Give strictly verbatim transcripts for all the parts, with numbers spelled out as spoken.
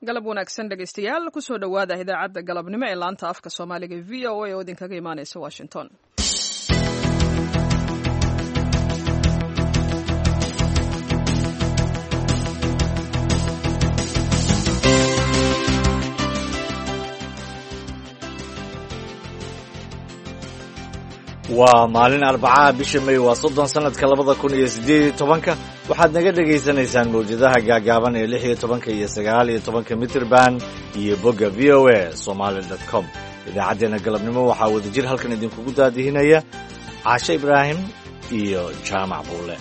galab wanaagsan dhegaystayaal kusoo dhowaada idaacadda galabnimo ee laanta afka soomaaliga v o a oo idinkaga imaanaysa washington. waa maalin arbacaa bisha may waa soddon sanadka labada kun iyo siddeed iyo tobanka waxaad naga dhegaysanaysaan mawjadaha gaagaaban ee lix iyo tobanka iyo sagaal iyo tobanka mitrban iyo bogga v o a somaali dot com. idaacaddeenna galabnimo waxaa wadajir halkan idinkugu daadihinaya caashe ibraahim iyo jaamac buule.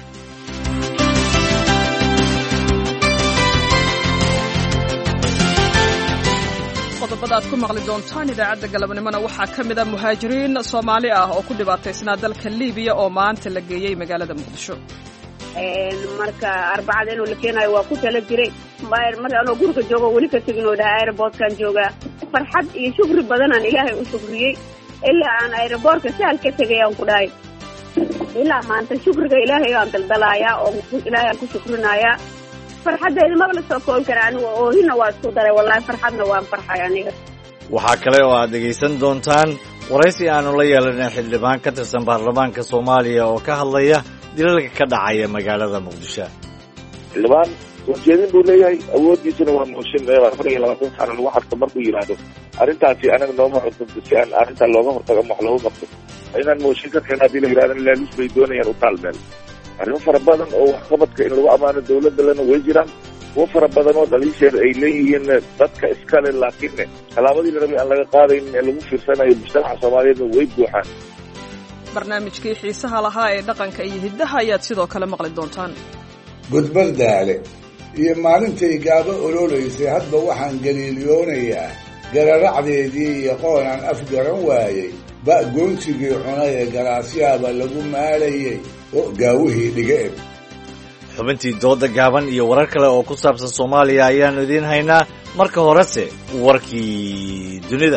qodobada aad ku maqli doontaan idaacadda galabnimona waxaa ka mid a muhaajiriin soomaali ah oo ku dhibaataysnaa dalka liibiya oo maanta la geeyey magaalada muqdisho. marka arbacada inuu la keenayo waa ku tala jiray marka anoo guriga joogo weli ka tegin oo dhaha aeroboortkan joogaa farxad iyo shukri badanaan ilaahay u shukriyey ilaa aan aeroboortka sahal ka tegayaan ku dhahay ilaa maanta shukriga ilaahay aan daldalaayaa oo ilaahay aan ku shukrinayaa farxaddeeda maba la soo koobi kara aniga oohina waa isku daray wallahi farxadna waan farxay aniga. waxaa kale oo aad dhegaysan doontaan waraysi aanu la yeelanay xildhibaan ka tirsan baarlamaanka soomaaliya oo ka hadlaya dilalka ka dhacaya magaalada muqdisho. xildhibaan soo jeedin buu leeyahay awooddiisana waa mooshin afar iyo labaatan sano lagu xadka markuu yidhaahdo arrintaasi anaga nooma cunto si aan arrintaa looga hortago ama wax looga qabto inaan mooshin ka keena haddii la yidhahdan laaluus bay doonayaan u taalmeel arrimo fara badan oo waxqabadka in lagu ammaano dawladda lena way jiraan kuwo fara badan oo dhaliisheeda ay leeyihiin dadka iskale laakiin tallaabadii la rabay aan laga qaadayn ee lagu fiirsanayo mujtamaca soomaaliyeedna way buuxaan. barnaamijkii xiisaha lahaa ee dhaqanka iyo hiddaha ayaad sidoo kale maqli doontaan. gudbar daale iyo maalintay gaabo ololaysay hadba waxaan galiiliyoonayaa gararacdeedii iyo qoonaan afgaran waayey ba goonsigii cunay ee galaasyaaba lagu maalayey oo gaawihii dhiga eg. xubintii dooda gaaban iyo warar kale oo ku saabsan soomaaliya ayaannu idiin haynaa marka horese warkii dunida.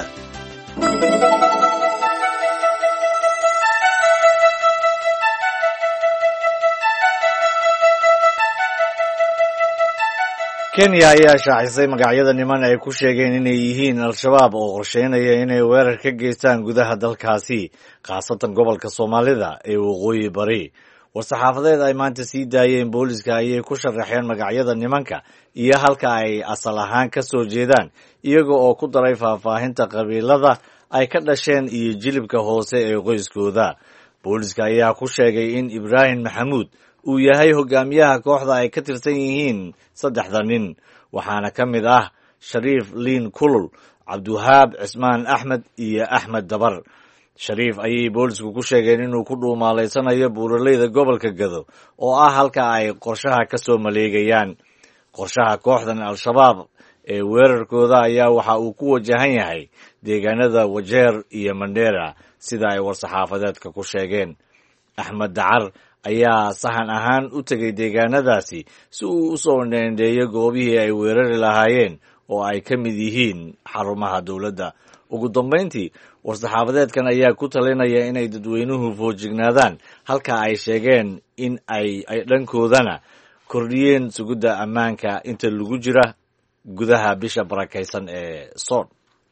kenya ayaa shaacisay magacyada niman ay ku sheegeen inay yihiin al-shabaab oo qorsheynaya inay weerar ka geystaan gudaha dalkaasi khaasatan gobolka soomaalida ee waqooyi bari. war-saxaafadeed ay maanta sii daayeen booliska ayay ku sharaxeen magacyada nimanka iyo halka ay asal ahaan ka soo jeedaan iyaga oo ku daray faahfaahinta qabiilada ay ka dhasheen iyo jilibka hoose ee qoyskooda. booliska ayaa ku sheegay in ibraahim maxamuud uu yahay hogaamiyaha kooxda ay ka tirsan yihiin saddexda nin waxaana ka mid ah shariif liin kulul, cabdiwahaab cismaan axmed iyo axmed dabar. shariif ayay boolisku ku sheegeen inuu ku dhuumaalaysanayo buuraleyda gobolka gado oo ah halka ay qorshaha ka soo maleegayaan. qorshaha kooxdan al-shabaab ee weerarkooda ayaa waxa uu ku wajahan yahay deegaanada wajeer iyo mandheera sida ay war-saxaafadeedka ku sheegeen. axmed dacar ayaa sahan ahaan u tegay deegaanadaasi si uu u soo dheendheeyo goobihii ay weerari lahaayeen oo ay ka mid yihiin xarumaha dowladda. ugu dambayntii war-saxaafadeedkan ayaa ku talinaya inay dadweynuhu foojignaadaan halka ay sheegeen in ay dhankoodana kordhiyeen sugidda ammaanka inta lagu jira gudaha bisha barakaysan ee soon.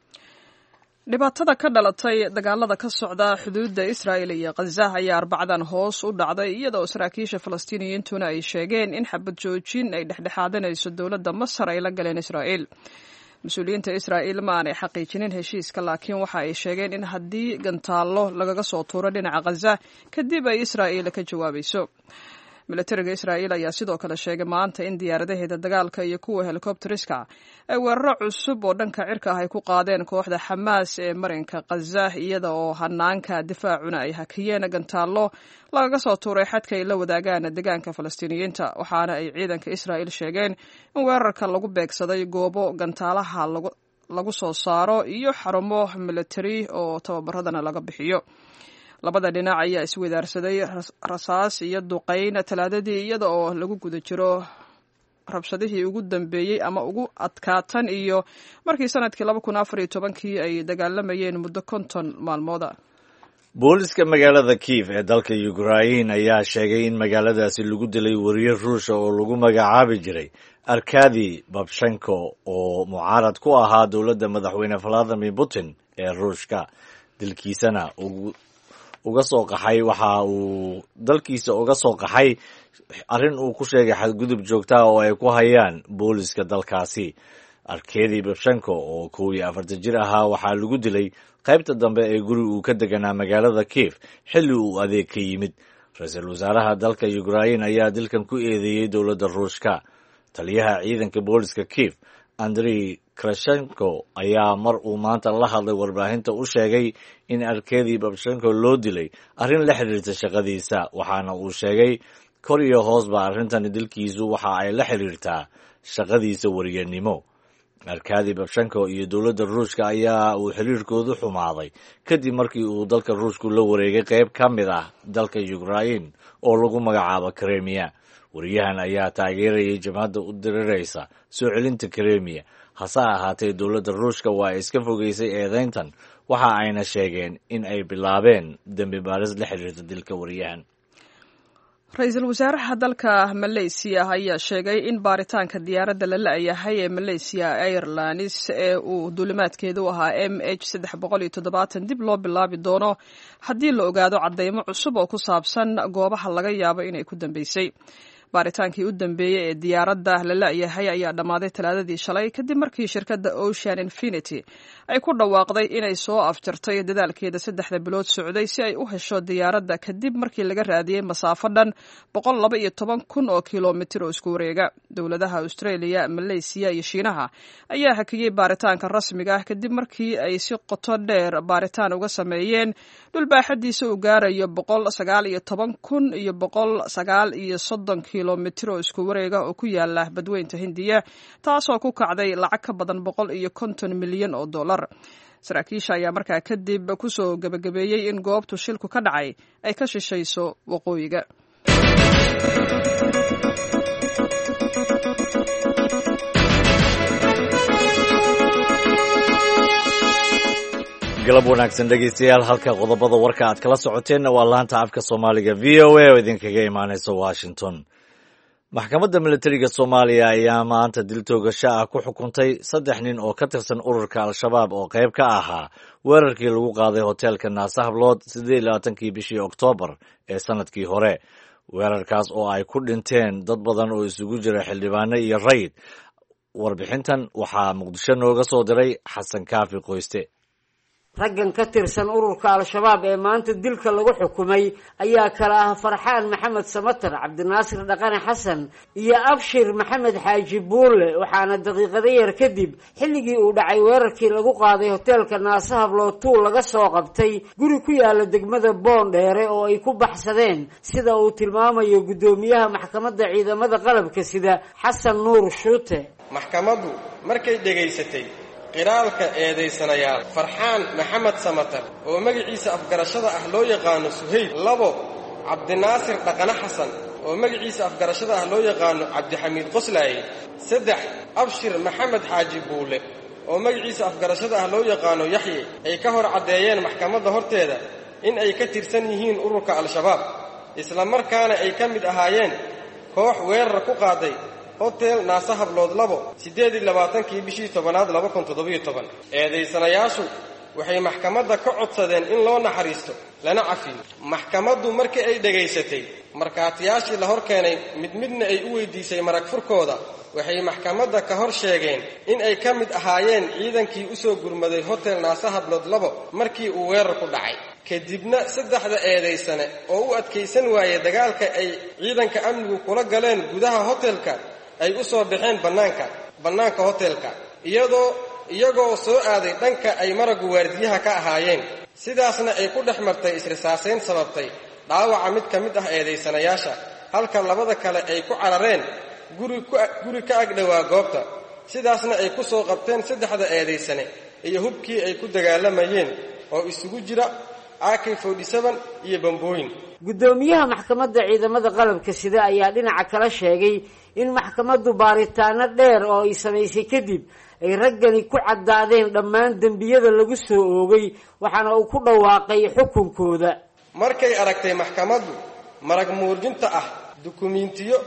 dhibaatada ka dhalatay dagaalada ka socda xuduudda israa'il iyo khaza ayaa arbacadan hoos u dhacday iyadoo saraakiisha falastiiniyiintuna ay sheegeen in xabad joojin ay dhexdhexaadanayso dowladda masar ay la galeen israa'iil. mas-uuliyiinta israa'iil ma aanay xaqiijinin heshiiska laakiin waxa ay sheegeen in haddii gantaallo lagaga soo tuuro dhinaca khaza kadib ay israa'iil ka jawaabayso. milatariga israa'iil ayaa sidoo kale sheegay maanta in diyaaradaheeda dagaalka iyo kuwa helikobteriska ay weeraro cusub oo dhanka cirka ah ay ku qaadeen kooxda xamaas ee marinka khaza iyada oo hanaanka difaacuna ay hakiyeen gantaallo lagaga soo tuuray xadka ay la wadaagaan deegaanka falastiiniyiinta waxaana ay ciidanka israa'iil sheegeen in weerarka lagu beegsaday goobo gantaalaha lagu soo saaro iyo xarumo milatari oo tababaradana laga bixiyo. labada dhinac ayaa iswadaarsaday rasaas iyo duqayn talaadadii iyada oo lagu guda jiro rabshadihii ugu dambeeyey ama ugu adkaatan iyo markii sanadkii laba kun afar iyo tobankii ay dagaalamayeen muddo konton maalmooda. booliska magaalada kiif ee dalka ukrain ayaa sheegay in magaaladaasi lagu dilay wariye ruusha oo lagu magacaabi jiray arkadi babshenko oo mucaarad ku ahaa dowladda madaxweyne valadimir putin ee ruushka dalkiisana uga soo qaxay waxa uu dalkiisa uga soo qaxay arrin uu ku sheegay xadgudub joogta oo ay ku hayaan booliska dalkaasi. arkadi babshenko oo kow iyo afartan jir ahaa waxaa lagu dilay qaybta dambe ee guri uu ka deganaa magaalada Kiev xilli uu adeeg ka yimid. ra-iisul wasaaraha dalka Ukraine ayaa dilkan ku eedeeyey dowladda ruushka. taliyaha ciidanka booliska Kiev Andriy Krashenko ayaa mar uu maanta la hadlay warbaahinta u sheegay in arkadi babshenko loo dilay arrin la xiriirta shaqadiisa, waxaana uu sheegay kor iyo hoosba arrintani dilkiisu waxa ay la xiriirtaa shaqadiisa wariyanimo. arkadi babshenko iyo dowladda ruushka ayaa uu xiriirkoodu xumaaday kadib markii uu dalka ruushku la wareegay qayb ka mid ah dalka Ukraine oo lagu magacaabo Crimea. wariyahan ayaa taageerayay jabhadda u diriraysa soo celinta Crimea, hase ahaatee dowladda ruushka waa iska fogeysay eedeyntan, waxa ayna sheegeen in ay bilaabeen dembi baaris la xiriirta dilka wariyahan. ra-iisul wasaaraha dalka Malaysia ayaa sheegay in baaritaanka diyaaradda la la'yahay ee Malaysia Airlines ee uu duulimaadkeedu ahaa M H saddex boqol iyo toddobaatan dib loo bilaabi doono haddii la ogaado caddeymo cusub oo ku saabsan goobaha laga yaabo inay ku dambeysay. baaritaankii u dambeeyey ee diyaaradda la la'yahay ayaa dhammaaday talaadadii shalay kadib markii shirkadda Ocean Infinity ay ku dhawaaqday inay soo afjartay dadaalkeeda saddexda bilood socday si ay u hesho diyaaradda kadib markii laga raadiyey masaafo dhan boqol laba iyo toban kun oo kilomitir oo isku wareega. dowladaha Australia, Malaysia iyo Shiinaha ayaa hakiyey baaritaanka rasmiga ah kadib markii ay si qoto dheer baaritaan uga sameeyeen dhulbaaxadiisa uu gaarayo boqol sagaal iyo toban kun iyo boqol sagaal iyo soddon kilomitir oo isku wareega oo ku yaala badweynta Hindiya, taasoo ku kacday lacag ka badan boqol iyo konton milyan oo dollar. saraakiisha ayaa markaa kadib kusoo gabagabeeyey in goobtu shilku ka dhacay ay ka shishayso waqooyiga. galab wanaagsan dhegeystayaal, halka qodobada warka aad kala socoteenna waa laanta afka Soomaaliga V O A oo idinkaga imaanaysa Washington. maxkamadda militariga Soomaaliya ayaa maanta dil toogasho ah ku xukuntay saddex nin oo ka tirsan ururka Al-Shabaab oo qayb ka ahaa weerarkii lagu qaaday hoteelka Naasa Hablood siddeed iyo labaatankii bishii Oktoobar ee sanadkii hore. weerarkaas oo ay ku dhinteen dad badan oo isugu jira xildhibaano iyo rayid. warbixintan waxaa Muqdisho nooga soo diray Xasan Kaafi Qoyste. raggan ka tirsan ururka Al-Shabaab ee maanta dilka lagu xukumay ayaa kala ah Farxaan Maxamed Samatar, Cabdinaasir Dhaqane Xasan iyo Abshir Maxamed Xaaji Buule. waxaana daqiiqado yar kadib xilligii uu dhacay weerarkii lagu qaaday hoteelka Naasa Hablood laga soo qabtay guri ku yaala degmada Boondheere oo ay ku baxsadeen, sida uu tilmaamayo gudoomiyaha maxkamadda ciidamada qalabka sida Xasan Nuur Shuute. maxkamaddu markay dhageysatay qiraalka eedeysanayaal Farxaan Maxamed Samatar oo magaciisa afgarashada ah loo yaqaano Suhayb, labo Cabdinaasir Dhaqane Xasan oo magaciisa afgarashada ah loo yaqaano Cabdixamiid Qoslaaye, saddex Abshir Maxamed Xaaji Buule oo magaciisa afgarashada ah loo yaqaano Yaxye, ay ka hor caddeeyeen maxkamadda horteeda in ay ka tirsan yihiin ururka Al-Shabaab, isla markaana ay ka mid ahaayeen koox weerar ku qaaday hotel Naasa Hablood labo siddeed iyo labaatankii bishii tobanaad laba kun toddoba iyo toban. eedeysanayaashu waxay maxkamadda ka codsadeen in loo naxariisto lana cafiyo. maxkamaddu markii ay dhegaysatay markhaatiyaashii la hor keenay mid midna ay u weydiisay marag furkooda, waxay maxkamadda ka hor sheegeen in ay ka mid ahaayeen ciidankii u soo gurmaday hotel Naasa Hablood labo markii uu weerar ku dhacay. kadibna saddexda eedeysane oo u adkaysan waayey dagaalka ay ciidanka amnigu kula galeen gudaha hotelka ay u soo baxeen bannaanka bannaanka hotelka iyadoo iyagoo soo aaday dhanka ay maragu waardiyaha ka ahaayeen. sidaasna ay ku dhex martay isrisaasayn sababtay dhaawaca mid ka mid ah eedeysanayaasha, halka labada kale ay ku carareen guri guri ka agdhowaa goobta. sidaasna ay ku soo qabteen saddexda eedeysane iyo hubkii ay ku dagaalamayeen oo isugu jira A K forty-seven iyo bambooyin. gudoomiyaha maxkamadda ciidamada qalabka sida ayaa dhinaca kala sheegay in maxkamaddu baaritaano dheer oo ay samaysay kadib ay raggani ku caddaadeen dhammaan dembiyada lagu soo oogay, waxaana uu ku dhawaaqay xukunkooda. markay aragtay maxkamaddu marag muujinta ah dukumiintiyo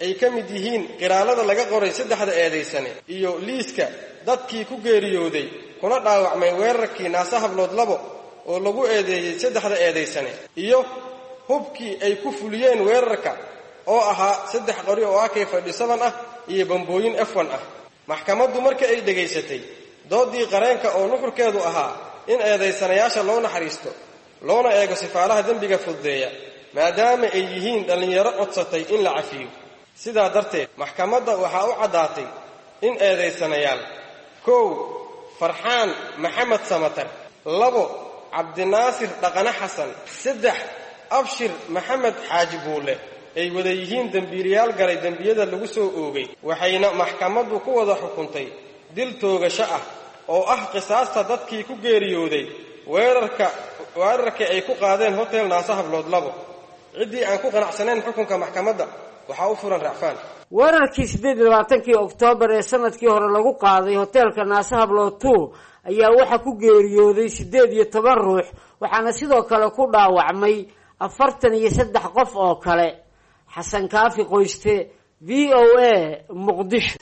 ay ka mid yihiin qiraalada laga qoray saddexda eedaysane iyo liiska dadkii ku geeriyooday kuna dhaawacmay weerarkii naasa hablood labo oo lagu eedeeyey saddexda eedaysane iyo hubkii ay ku fuliyeen weerarka oo ahaa saddex qori oo A K forty-seven ah iyo bambooyin F one ah. maxkamaddu markii ay dhegaysatay doodii qareenka oo nuxurkeedu ahaa in eedaysanayaasha loo naxariisto loona eego sifaalaha dembiga fududeeya maadaama ay yihiin dhalinyaro codsatay in la cafiyo, sidaa darteed maxkamadda waxaa u caddaatay in eedaysanayaal kow farxaan maxamed samatar, labo cabdinaasir dhaqane xasan, saddex abshir maxamed xaaji buule ay wada yihiin dembiilayaal galay dembiyada lagu soo oogay, waxayna maxkamaddu ku wada xukuntay dil toogasho ah oo ah qisaasta dadkii ku geeriyooday weerarka weerarkii ay ku qaadeen hotel naasa hablood labo. ciddii aan ku qanacsanayn xukunka maxkamadda waxaa u furan racfaan. weerarkii siddeed iyo labaatankii oktoobar ee sanadkii hore lagu qaaday hoteelka naasa hablood two ayaa waxaa ku geeriyooday siddeed iyo toban ruux, waxaana sidoo kale ku dhaawacmay afartan iyo saddex qof oo kale. xasan kaafi qoyste, V O A, Muqdisho.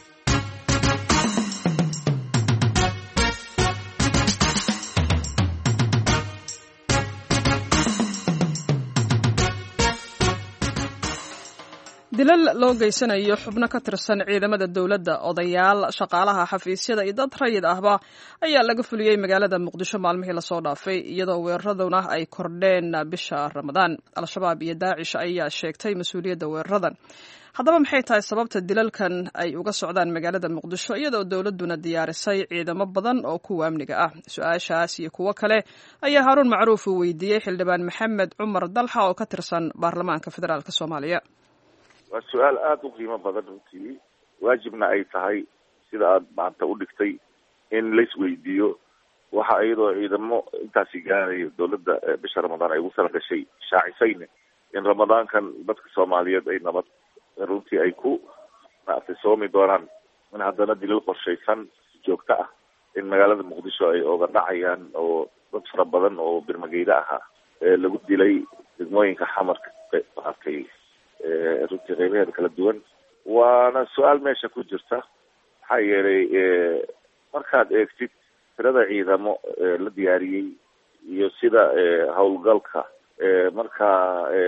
dilal loo geysanayo xubno ka tirsan ciidamada dowladda, odayaal, shaqaalaha xafiisyada iyo dad rayid ahba ayaa laga fuliyey magaalada Muqdisho maalmihii lasoo dhaafay, iyadoo weeraraduna ay kordheen bisha Ramadaan. Al-shabaab iyo Daacish ayaa sheegtay mas-uuliyadda weeraradan. haddaba maxay tahay sababta dilalkan ay uga socdaan magaalada Muqdisho iyadoo dowladuna diyaarisay ciidamo badan oo kuwa amniga ah? su-aashaas iyo kuwo kale ayaa Haaruun Macruuf uu weydiiyey xildhibaan Maxamed Cumar Dalxa oo ka tirsan baarlamaanka federaalka Soomaaliya. waa su-aal aada u qiimo badan runtii, waajibna ay tahay sida aada maanta u dhigtay in laisweydiiyo waxa iyadoo ciidamo intaasi gaarayo dowladda bisha Ramadaan ay ugu sala gashay shaacisayne in ramadaankan dadka Soomaaliyeed ay nabad runtii ay ku naafisoomi doonaan, in haddana dilal qorshaysan joogto ah in magaalada Muqdisho ay oga dhacayaan oo dad fara badan oo birmageyda ahaa ee lagu dilay degmooyinka xamarka arkay runtii qeybaheeda kala duwan. waana su-aal meesha ku jirta, maxaa yeelay markaad eegtid tirada ciidamo la diyaariyey iyo sida howlgalka markaa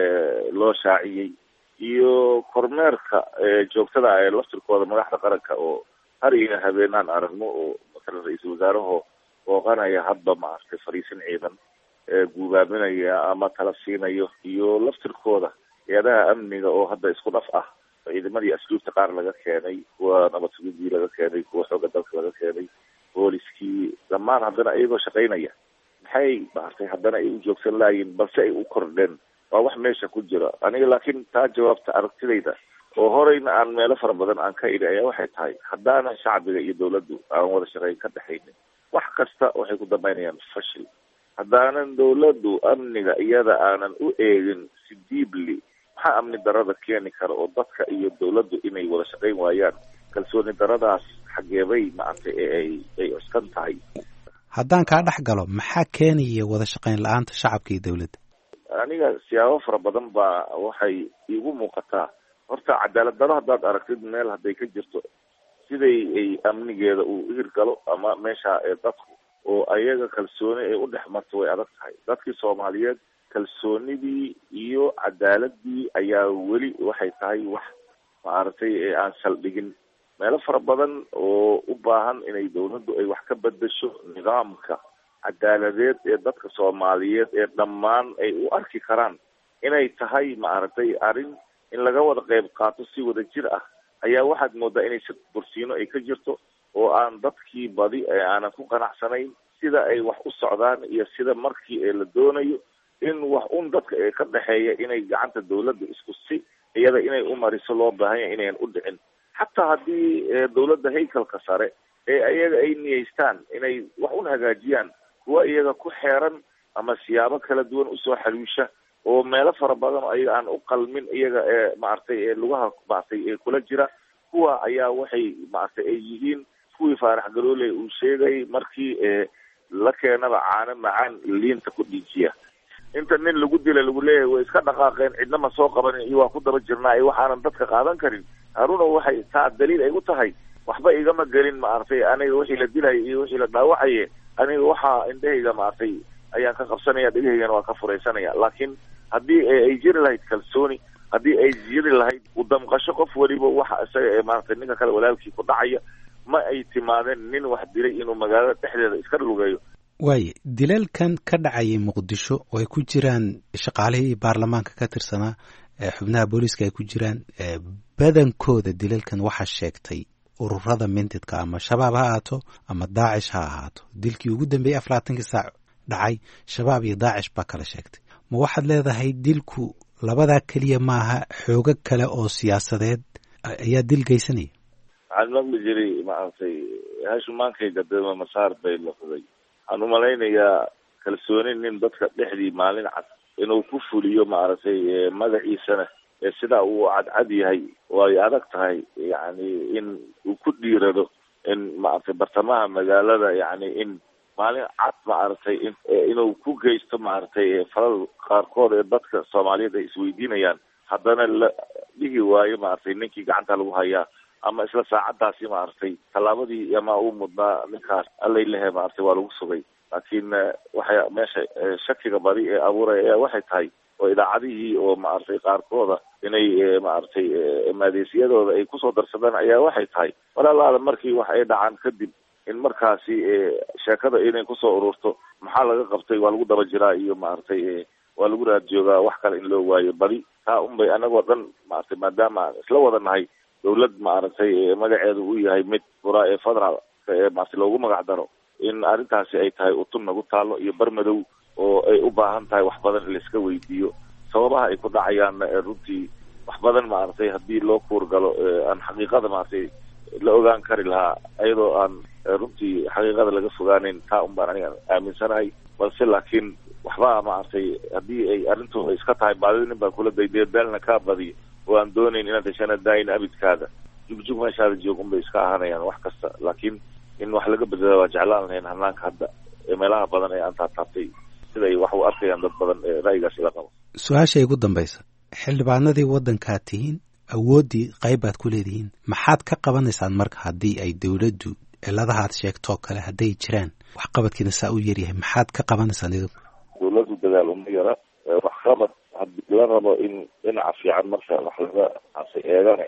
loo shaaciyey iyo kormeerka joogtada ee laftirkooda madaxda qaranka oo har iyo habeenaan aragno oo masalan ra-iisul wasaaraho booqanaya hadba maaragtay fariisin ciidan guubaaminaya ama tala siinayo, iyo laftirkooda hay-adaha amniga oo hadda isku dhaf ah, ciidamadii asluubta qaar laga keenay, kuwa nabad sugidii laga keenay, kuwa xooga dalka laga keenay, booliskii dhammaan haddana iyagoo shaqaynaya, maxay maaragtay haddana ay u joogsan laayiin balse ay u kordheen? waa wax meesha ku jira. aniga laakiin taa jawaabta aragtidayda oo horeyna aan meelo fara badan aan ka idhi ayaa waxay tahay haddaanan shacbiga iyo dowladdu aan wada shaqayn ka dhexaynin, wax kasta waxay ku dambaynayaan fashil. haddaanan dowladdu amniga iyada aanan u eegin si diibli, maxaa amni darada keeni kara oo dadka iyo dowladdu inay wada shaqayn waayaan? kalsooni daradaas xageebay maaragtay ee ay ay cuskan tahay. haddaan kaa dhex galo, maxaa keenaya wada shaqayn la-aanta shacabka iyo dowladda? aniga siyaabo fara badan baa waxay iigu muuqataa. horta cadaalad daro haddaad aragtid meel hadday ka jirto, siday ay amnigeeda uu hirgalo ama meesha ee dadku oo ayaga kalsooni ay u dhex marto way adag tahay. dadkii Soomaaliyeed kalsoonidii iyo cadaaladii ayaa weli waxay tahay wax maaragtay ee aan saldhigin. meelo fara badan oo u baahan inay dowladdu ay wax ka bedesho nidaamka cadaaladeed ee dadka Soomaaliyeed ee dhammaan ay u arki karaan inay tahay maaragtay arrin in laga wada qayb qaato si wada jir ah, ayaa waxaad moodaa inay si bursiino ay ka jirto oo aan dadkii badi ee aanan ku qanacsanayn sida ay wax u socdaan iyo sida markii ee la doonayo in wax un dadka ee ka dhexeeya inay gacanta dowladda isku si iyada inay u mariso loo baahan yahay inayan u dhicin. xataa haddii dowladda haykalka sare ee ayaga ay niyeystaan inay wax un hagaajiyaan, kuwa iyaga ku xeeran ama siyaabo kala duwan usoo xaluusha oo meelo fara badan oo ayaga aan u qalmin iyaga ee maaragtay ee lugaha maaragtay ee kula jira, kuwa ayaa waxay maaragtay ay yihiin kuwii Faarax Galoole uu sheegay markii ee la keenaba caano macaan liinta ku dhiijiya. inta nin lagu dila lagu leeyahay way iska dhaqaaqeen cidna ma soo qabanin iyo waa ku daba jirnaa iyo waxaanan dadka qaadan karin haruuna waxay taa daliil ay u tahay waxba igama gelin maaragtay aniga wixii la dilaya iyo wixii la dhaawacaye aniga waxaa indhahayga maaragtay ayaan ka qabsanaya dhegahaygana waa ka furaysanaya laakiin haddii ay jiri lahayd kalsooni haddii ay jiri lahayd u damqasho qof waliba waxa isaga ee maaragtay ninka kale walaalkii ku dhacaya ma ay timaadeen nin wax dilay inuu magaalada dhexdeeda iska lugeeyo. waaye dilalkan ka dhacayay muqdisho oo ay ku jiraan shaqaalihii baarlamaanka ka tirsanaa xubnaha booliiska ay ku jiraan badankooda dilalkan waxaa sheegtay ururada mintidka ama shabaab ha ahaato ama daacish ha ahaato dilkii ugu dambeeyey afar labaatankii saac dhacay shabaab iyo daacish baa kala sheegtay ma waxaad leedahay dilku labadaa keliya maaha xoogo kale oo siyaasadeed ayaa dil geysanaya? waxaan maqli jiray maaragtay hashumaankayga dema masaar bay laqday waxaan umalaynayaa kalsooni nin dadka dhexdii maalin cad inuu ku fuliyo maaragtay magaciisana sidaa uu cadcad yahay way adag tahay yani in uu ku dhiirado in maaragtay bartamaha magaalada yani in maalin cad maaragtay inuu ku geysto maaragtay falal qaarkood ee dadka soomaaliyeed ay isweydiinayaan haddana la dhihi waayo maaragtay ninkii gacanta lagu hayaa ama isla saacadaasi maaragtay tallaabadii ama uu mudnaa ninkaas allay lehe maaragtay waa lagu sugay laakiin waxay meesha shakiga badi ee abuuraya waxay tahay oo idaacadihii oo maaragtay qaarkooda inay maaragtay maadeysiyadooda ay kusoo darsadaan ayaa waxay tahay walaalaada markii wax ay dhacaan kadib in markaasi sheekada inay kusoo ururto maxaa laga qabtay waa lagu daba jiraa iyo maaragtay waa lagu raad joogaa wax kale in loo waayo badi taa unbay anagoo dhan maaragtay maadaama aan isla wada nahay dawlad maaragtay magaceedu uu yahay mid furaa ee federal ee maaragtay loogu magac daro in arrintaasi ay tahay utun nagu taalo iyo barmadow oo ay u baahan tahay wax badan in la iska weydiiyo sababaha ay ku dhacayaanna runtii wax badan maaragtay haddii loo kuurgalo aan xaqiiqada maaragtay la ogaan kari lahaa iyadoo aan runtii xaqiiqada laga fogaaneyn taa un baan aniga aaminsanahay balse laakiin waxba maaragtay haddii ay arrintu ay iska tahay baadida nin baa kula dayday beelna kaa badiyo oo aan doonayn inaad heshana daayin abidkaada jugjug meeshaada joog un bay iska ahaanayaan wax kasta laakiin in wax laga bedela waa jeclaan lahayn hanaanka hadda ee meelaha badan ee aan taataabtay siday wax u arkayaan dad badan ee ra'yigaas ila qabo. su-aasha igu dambaysa xildhibaanadii waddankaad tihiin awooddii qayb baad ku leedihiin maxaad ka qabanaysaan marka haddii ay dawladdu ciladahaad sheegtoo kale hadday jiraan waxqabadkiina saa u yaryahay maxaad ka qabanaysaan idigu? dawladdu dadaal uma yara waxqabad haddii la rabo in dhinaca fiican marka wax laga casay eegana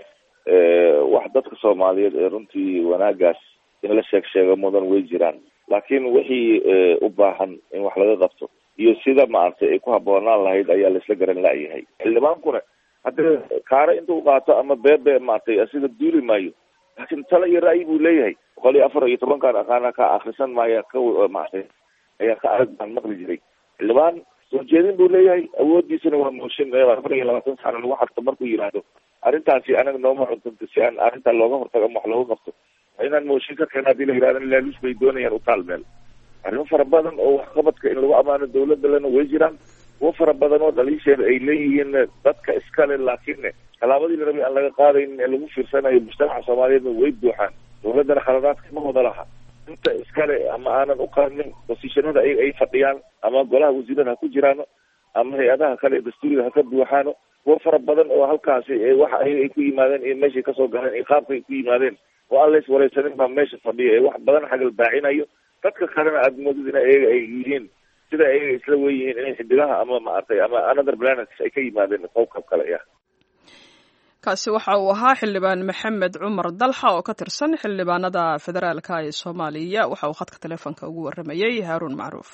wax dadka soomaaliyeed ee runtii wanaagaas in la sheeg sheego mudan way jiraan laakiin wixii u baahan in wax laga qabto iyo sida maaragtay ay ku habboonaan lahayd ayaa laisla garan la'yahay xildhibaankuna haddii kaare intuu qaato ama beebe maaragtay sida duuli maayo laakiin tala iyo ra'yi buu leeyahay boqol iyo afar iyo tobankaan aqaana ka akrisan maaya ka maaragtay ayaa ka arag baan maqli jiray xildhibaan soo jeedin buu leeyahay awoodiisana waa mooshin afar iyo labaatan sano lagu xarto markuu yidhaahdo arrintaasi anaga nooma cuntanto si aan arrintaa looga hortago ama wax looga qabto inaan mooshin ka keena hadii la yidhahdo laaluus bay doonayaan utaal meel arrimo fara badan oo waxqabadka in lagu amaano dawladda lena way jiraan kuwo fara badan oo dhaliisheeda ay leeyihiin dadka iskale laakiin tallaabadii la rabay aan laga qaadaynin ee lagu fiirsanayo mujtamaca soomaaliyeedna way buuxaan dawladdana khaladaadka ma wada laha inta iskale ama aanan u qaadnin bosishanada ay ay fadhiyaan ama golaha wasiirada ha ku jiraano ama hay-adaha kale ee dastuuriga ha ka buuxaano kuwo fara badan oo halkaasi waxa ay ku yimaadeen iyo meeshay kasoo galeen iyo qaabka ay ku yimaadeen oo aan la iswareysanin baa meesha fadhiya ee wax badan xagal baacinayo dadka kalena aada moodid in ayaga ay yihiin sida ayaga isla weyihiin inay xidigaha ama maaragtay ama another planets ay ka yimaadeen qowkab kale ah. kaasi waxa uu ahaa xildhibaan maxamed cumar dalxa oo ka tirsan xildhibaanada federaalka ee soomaaliya waxa uu khadka taleefonka ugu waramayey haaruun macruuf.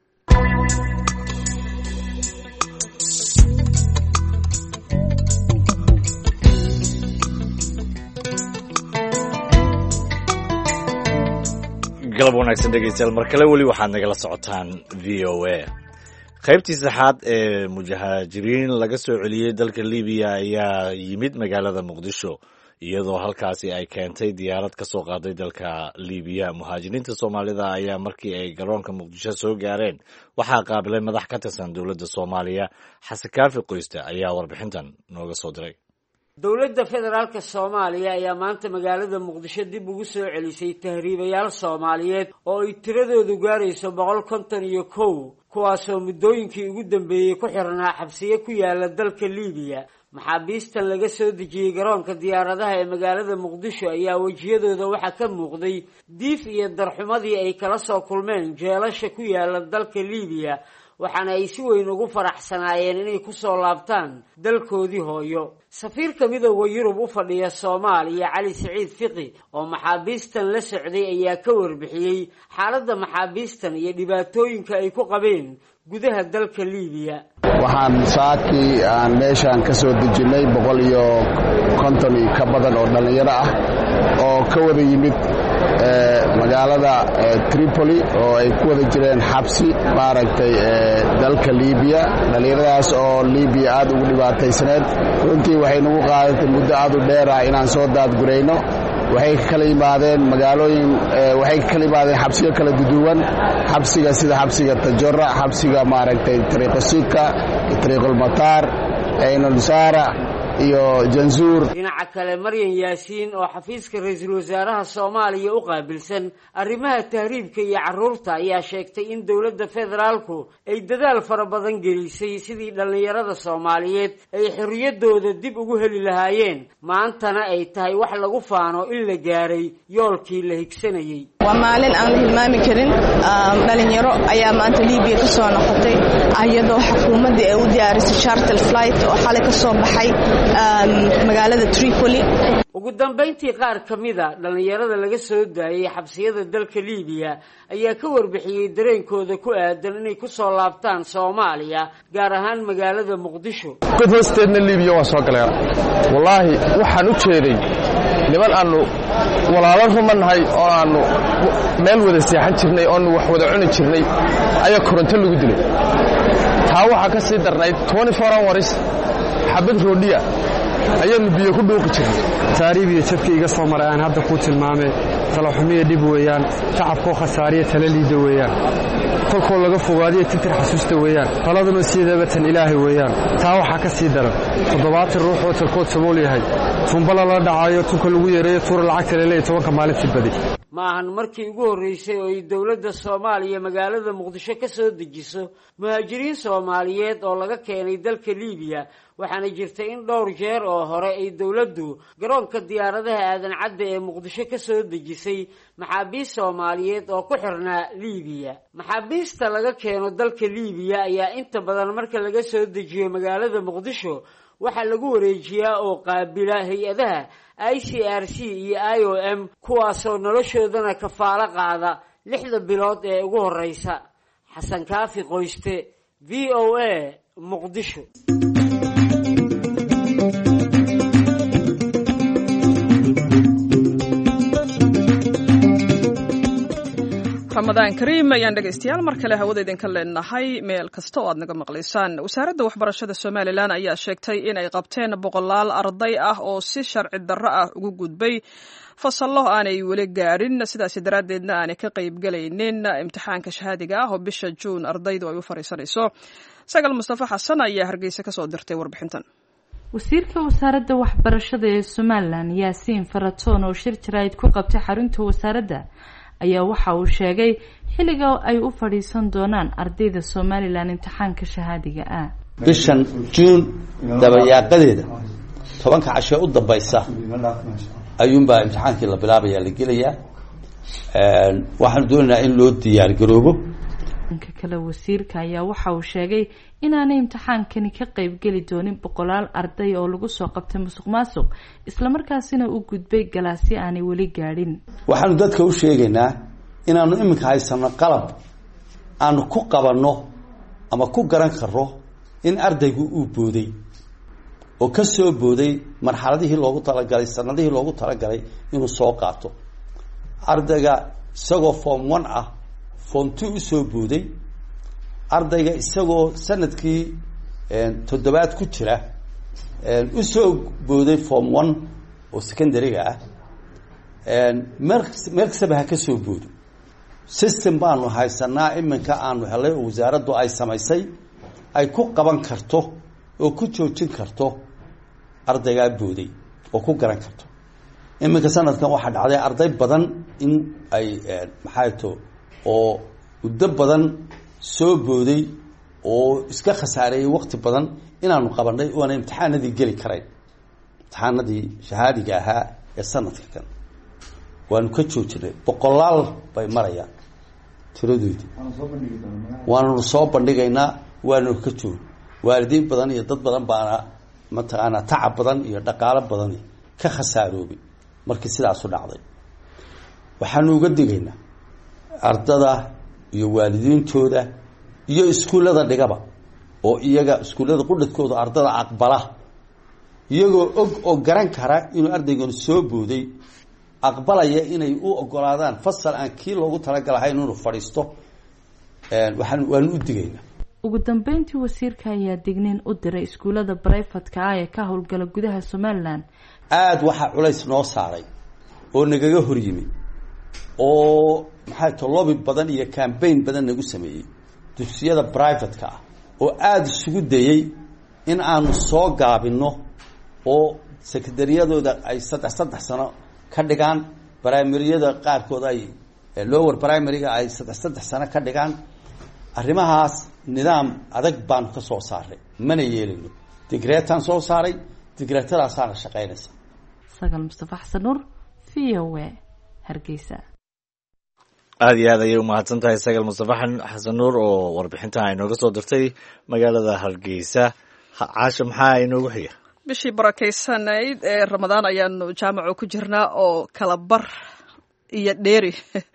galab wanaagsan dhegeystayaal mar kale weli waxaad nagala socotaan v o a qaybtii saddexaad ee muhaajiriin laga soo celiyey dalka libiya ayaa yimid magaalada muqdisho iyadoo halkaasi ay keentay diyaarad ka soo qaaday dalka libiya muhaajiriinta soomaalida ayaa markii ay garoonka muqdisho soo gaareen waxaa qaabilay madax ka tirsan dowladda soomaaliya xasan kaafi qoyste ayaa warbixintan nooga soo diray. dowladda federaalka soomaaliya ayaa maanta magaalada muqdisho dib ugu soo celisay tahriibayaal soomaaliyeed oo ay tiradoodu gaarayso boqol konton iyo kow kuwaasoo muddooyinkii ugu dambeeyey ku xirnaa xabsiyo ku yaala dalka liibiya maxaabiistan laga soo dejiyey garoonka diyaaradaha ee magaalada muqdisho ayaa wejiyadooda waxaa ka muuqday diif iyo darxumadii ay kala soo kulmeen jeelasha ku yaala dalka liibiya waxaana ay si weyn ugu faraxsanaayeen inay kusoo laabtaan dalkoodii hooyo safiirka midooda yurub u fadhiya soomaaliya cali siciid fiqi oo maxaabiistan la socday ayaa ka warbixiyey xaaladda maxaabiistan iyo dhibaatooyinka ay ku qabeen gudaha dalka liibiya. waxaan saakii aan meeshaan ka soo dejinnay boqol iyo konton iyo ka badan oo dhallinyaro ah oo ka wada yimid magaalada Tripoli oo ay ku wada jireen xabsi maaragtay dalka liibiya. dhallinyaradaas oo liibiya aad ugu dhibaataysneed runtii waxay nagu qaadatay muddo aad u dheer ah inaan soo daadgurayno. waxay ka kala yimaadeen magaalooyin waxay ka kala yimaadeen xabsiyo kala duduwan xabsiga sida xabsiga Tajora xabsiga maaragtay Tariiqosika Tariiqulmataar Aynulsaara iyo Janzuur. dhinaca kale Maryan Yaasiin oo xafiiska ra'iisul wasaaraha Soomaaliya u qaabilsan arrimaha tahriibka iyo carruurta ayaa sheegtay in dowladda federaalku ay dadaal fara badan gelisay sidii dhalinyarada Soomaaliyeed ay xorriyadooda dib ugu heli lahaayeen maantana ay tahay wax lagu faano in la gaaray yoolkii la higsanayay. waa maalin aan la hilmaami karin. dhalinyaro ayaa maanta Liibiya ka soo noqotay iyadoo xukuumadda ay u diyaarisay charter flight oo xalay ka soo baxay magaalada Tripoli. ugu dambeyntii qaar ka mida dhalinyarada laga soo daayay xabsiyada dalka Liibiya ayaa ka warbixiyey dareenkooda ku aadan inay ku soo laabtaan Soomaaliya gaar ahaan magaalada Muqdisho. Kufsteedna Liibiya waa soo galeen wallahi waxaan u jeeday niman aanu walaalo rumanahay oo aanu meel wada seexan jirnay oo wax wada cuni jirnay ayaa koronto lagu dilay. taa waxa ka sii darnayd twenty-four hours xabad roodhiya ayaan biyo ku dhuuqi jirnay. taariibiyo jabkii iga soo maray aan hadda ku tilmaamay talo xumiye dib weeyaan shacabku khasaariye tala liida weeyaan kolkoo laga fogaadiyo titir xasuusta weeyaan taladuna sideeba tan ilaahay weeyaan. taa waxa ka sii daran toddobaatan ruux oo talkood sabool yahay tunbala la dhacayo tunka lagu yareeyo tuur lacagta leeyahay tobanka maalintii badi. ma ahan markii ugu horeysay oo ay dowladda Soomaaliya magaalada Muqdisho ka soo dejiso muhaajiriin Soomaaliyeed oo laga keenay dalka Liibiya waxaana jirtay in dhowr jeer oo hore ay dowladdu garoonka diyaaradaha aadan cadde ee Muqdisho ka soo dejisay maxaabiis Soomaaliyeed oo ku xirnaa Liibiya. maxaabiista laga keeno dalka Liibiya ayaa inta badan marka laga soo dejiyo magaalada Muqdisho waxa lagu wareejiyaa oo qaabila hay'adaha I C R C iyo I O M kuwaasoo noloshoodana kafaalo qaada lixda bilood ee ugu horeysa. xasan kaafi qoyste V O A Muqdisho. ramadaan kariim ayaan dhegaystayaal mar kale hawada idinka leenahay meel kasta oo aad naga maqlaysaan. wasaaradda waxbarashada Somaliland ayaa sheegtay in ay qabteen boqolaal arday ah oo si sharci darro ah ugu gudbay fasallo aanay weli gaarin sidaas daraaddeedna aanay ka qayb galaynin imtixaanka shahaadiga ah oo bisha Juun ardaydu ay u fariisanayso. Sagal Mustafa Xasan ayaa Hargeysa ka soo dirtay warbixintan. wasiirka wasaaradda waxbarashada ee Somaliland Yaasiin Faratoon oo shir jaraa'id ku qabtay xarunta wasaaradda ayaa waxa uu sheegay xilliga ay u fadhiisan doonaan ardayda Somaliland imtixaanka shahaadiga ah bishan June dabayaaqadeeda tobanka casho u dambaysa ayuunbaa imtixaankii la bilaabayaa la gelayaa. waxaan doonaynaa in loo diyaar garoobo. ka kale wasiirka ayaa waxa uu sheegay inaanay imtixaankani ka qayb geli doonin boqolaal arday oo lagu soo qabtay musuqmaasuq isla markaasina u gudbay galaasyo aanay weli gaadhin. waxaanu dadka u sheegaynaa inaanu iminka haysano qalab aanu ku qabanno ama ku garan karro in ardaygu uu booday oo ka soo booday marxaladihii loogu talagalay sanadihii loogu talagalay inuu soo qaato. ardayga isagoo form one ah form two u soo booday, ardayga isagoo sanadkii toddobaad ku jira u soo booday form one oo secondary-ga ah. meel meel kastaba ha ka soo boodo. system baanu haysanaa iminka aanu helay oo wasaaraddu ay samaysay ay ku qaban karto oo ku joojin karto ardaygaa booday oo ku garan karto. iminka sanadkan waxaa dhacday arday badan in ay maxay to oo muddo badan soo booday oo iska khasaareeyay waqti badan inaanu qabanay oo aan imtixaanadii geli karayn imtixaanadii shahaadiga ahaa ee sanadka kan waanu ka joojinay boqolaal bay marayaan tiradoodii waanu soo bandhigaynaa waanu ka joog waalidiin badan iyo dad badan baana mataqaanaa tacab badan iyo dhaqaalo badan ka khasaaroobay markii sidaas u dhacday. waxaanu uga digaynaa ardada iyo waalidiintooda iyo iskuullada dhigaba oo iyaga iskuullada qudhadkooda ardada aqbala iyagoo og oo garan kara inuu ardaygan soo booday aqbalaya inay u ogolaadaan fasal aan kii loogu talagalahay inuu fadhiisto waxaan waanu u digaynaa. ugu dambeyntii wasiirka ayaa digniin u diray iskuullada brifatka ah ee ka howlgala gudaha Somaliland. aad waxaa culays noo saaray oo nagaga hor yimi oo maxay tahay lobby badan iyo campaign badan nagu sameeyay dugsiyada brifatka ah oo aad isugu dayay in aanu soo gaabino oo secondaryadooda ay saddex saddex sano ka dhigaan primaryada qaarkood ay lower primary-ga ay saddex saddex sano ka dhigaan. arrimahaas nidaam adag baan ka soo saaray mana yeelino digreetan soo saaray digreetadaasana shaqeynaysa. Sagal Mustafa Xasan Nur V O A Hargeysa. aad iyo aad ayay u mahadsan tahay Sagal Mustafa Xasan Nur oo warbixintan ay nooga soo dirtay magaalada Hargeysa. caasha maxaa inoogu xiga? bishii barakeysanayd ee Ramadaan ayaanu jaamaco ku jirnaa oo kala bar iyo dheeri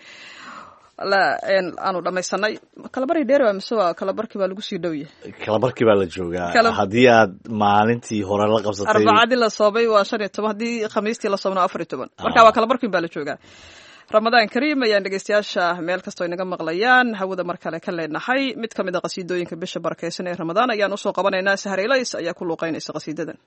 la een aanu dhamaysanay. kala bar iyo dheeri waa mise waa kala barkii baa lagu sii dhow yahay? kala barkii baa la joogaa. haddii aad maalintii hore la qabsatay arbacadii la soobay waa shan iyo toban, haddii khamiistii la soobna afar iyo toban, marka waa kala barkii baa la joogaa. Ramadaan Kariim ayaan dhegeystayaasha meel kastoo inaga maqlayaan hawada mar kale ka leenahay. mid ka mid ah qasiidooyinka bisha barakeysan ee Ramadaan ayaan usoo qabanaynaa. Sahar Ilays ayaa ku luuqeynaysa qasiidadan.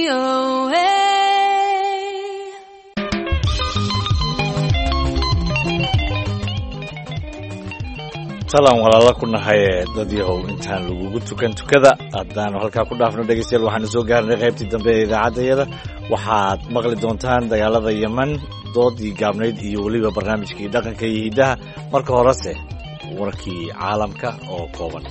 O A. talan walaala ku nahay dad yahow intaan lagugu tukan tukada haddaanu halkaa ku dhaafno dhegeystayaal waxaanu soo gaarnay qaybtii dambe ee idaacaddayada waxaad maqli doontaan dagaalada yeman doodii gaabnayd iyo weliba barnaamijkii dhaqanka iyo hiddaha marka horese warkii caalamka oo kooban.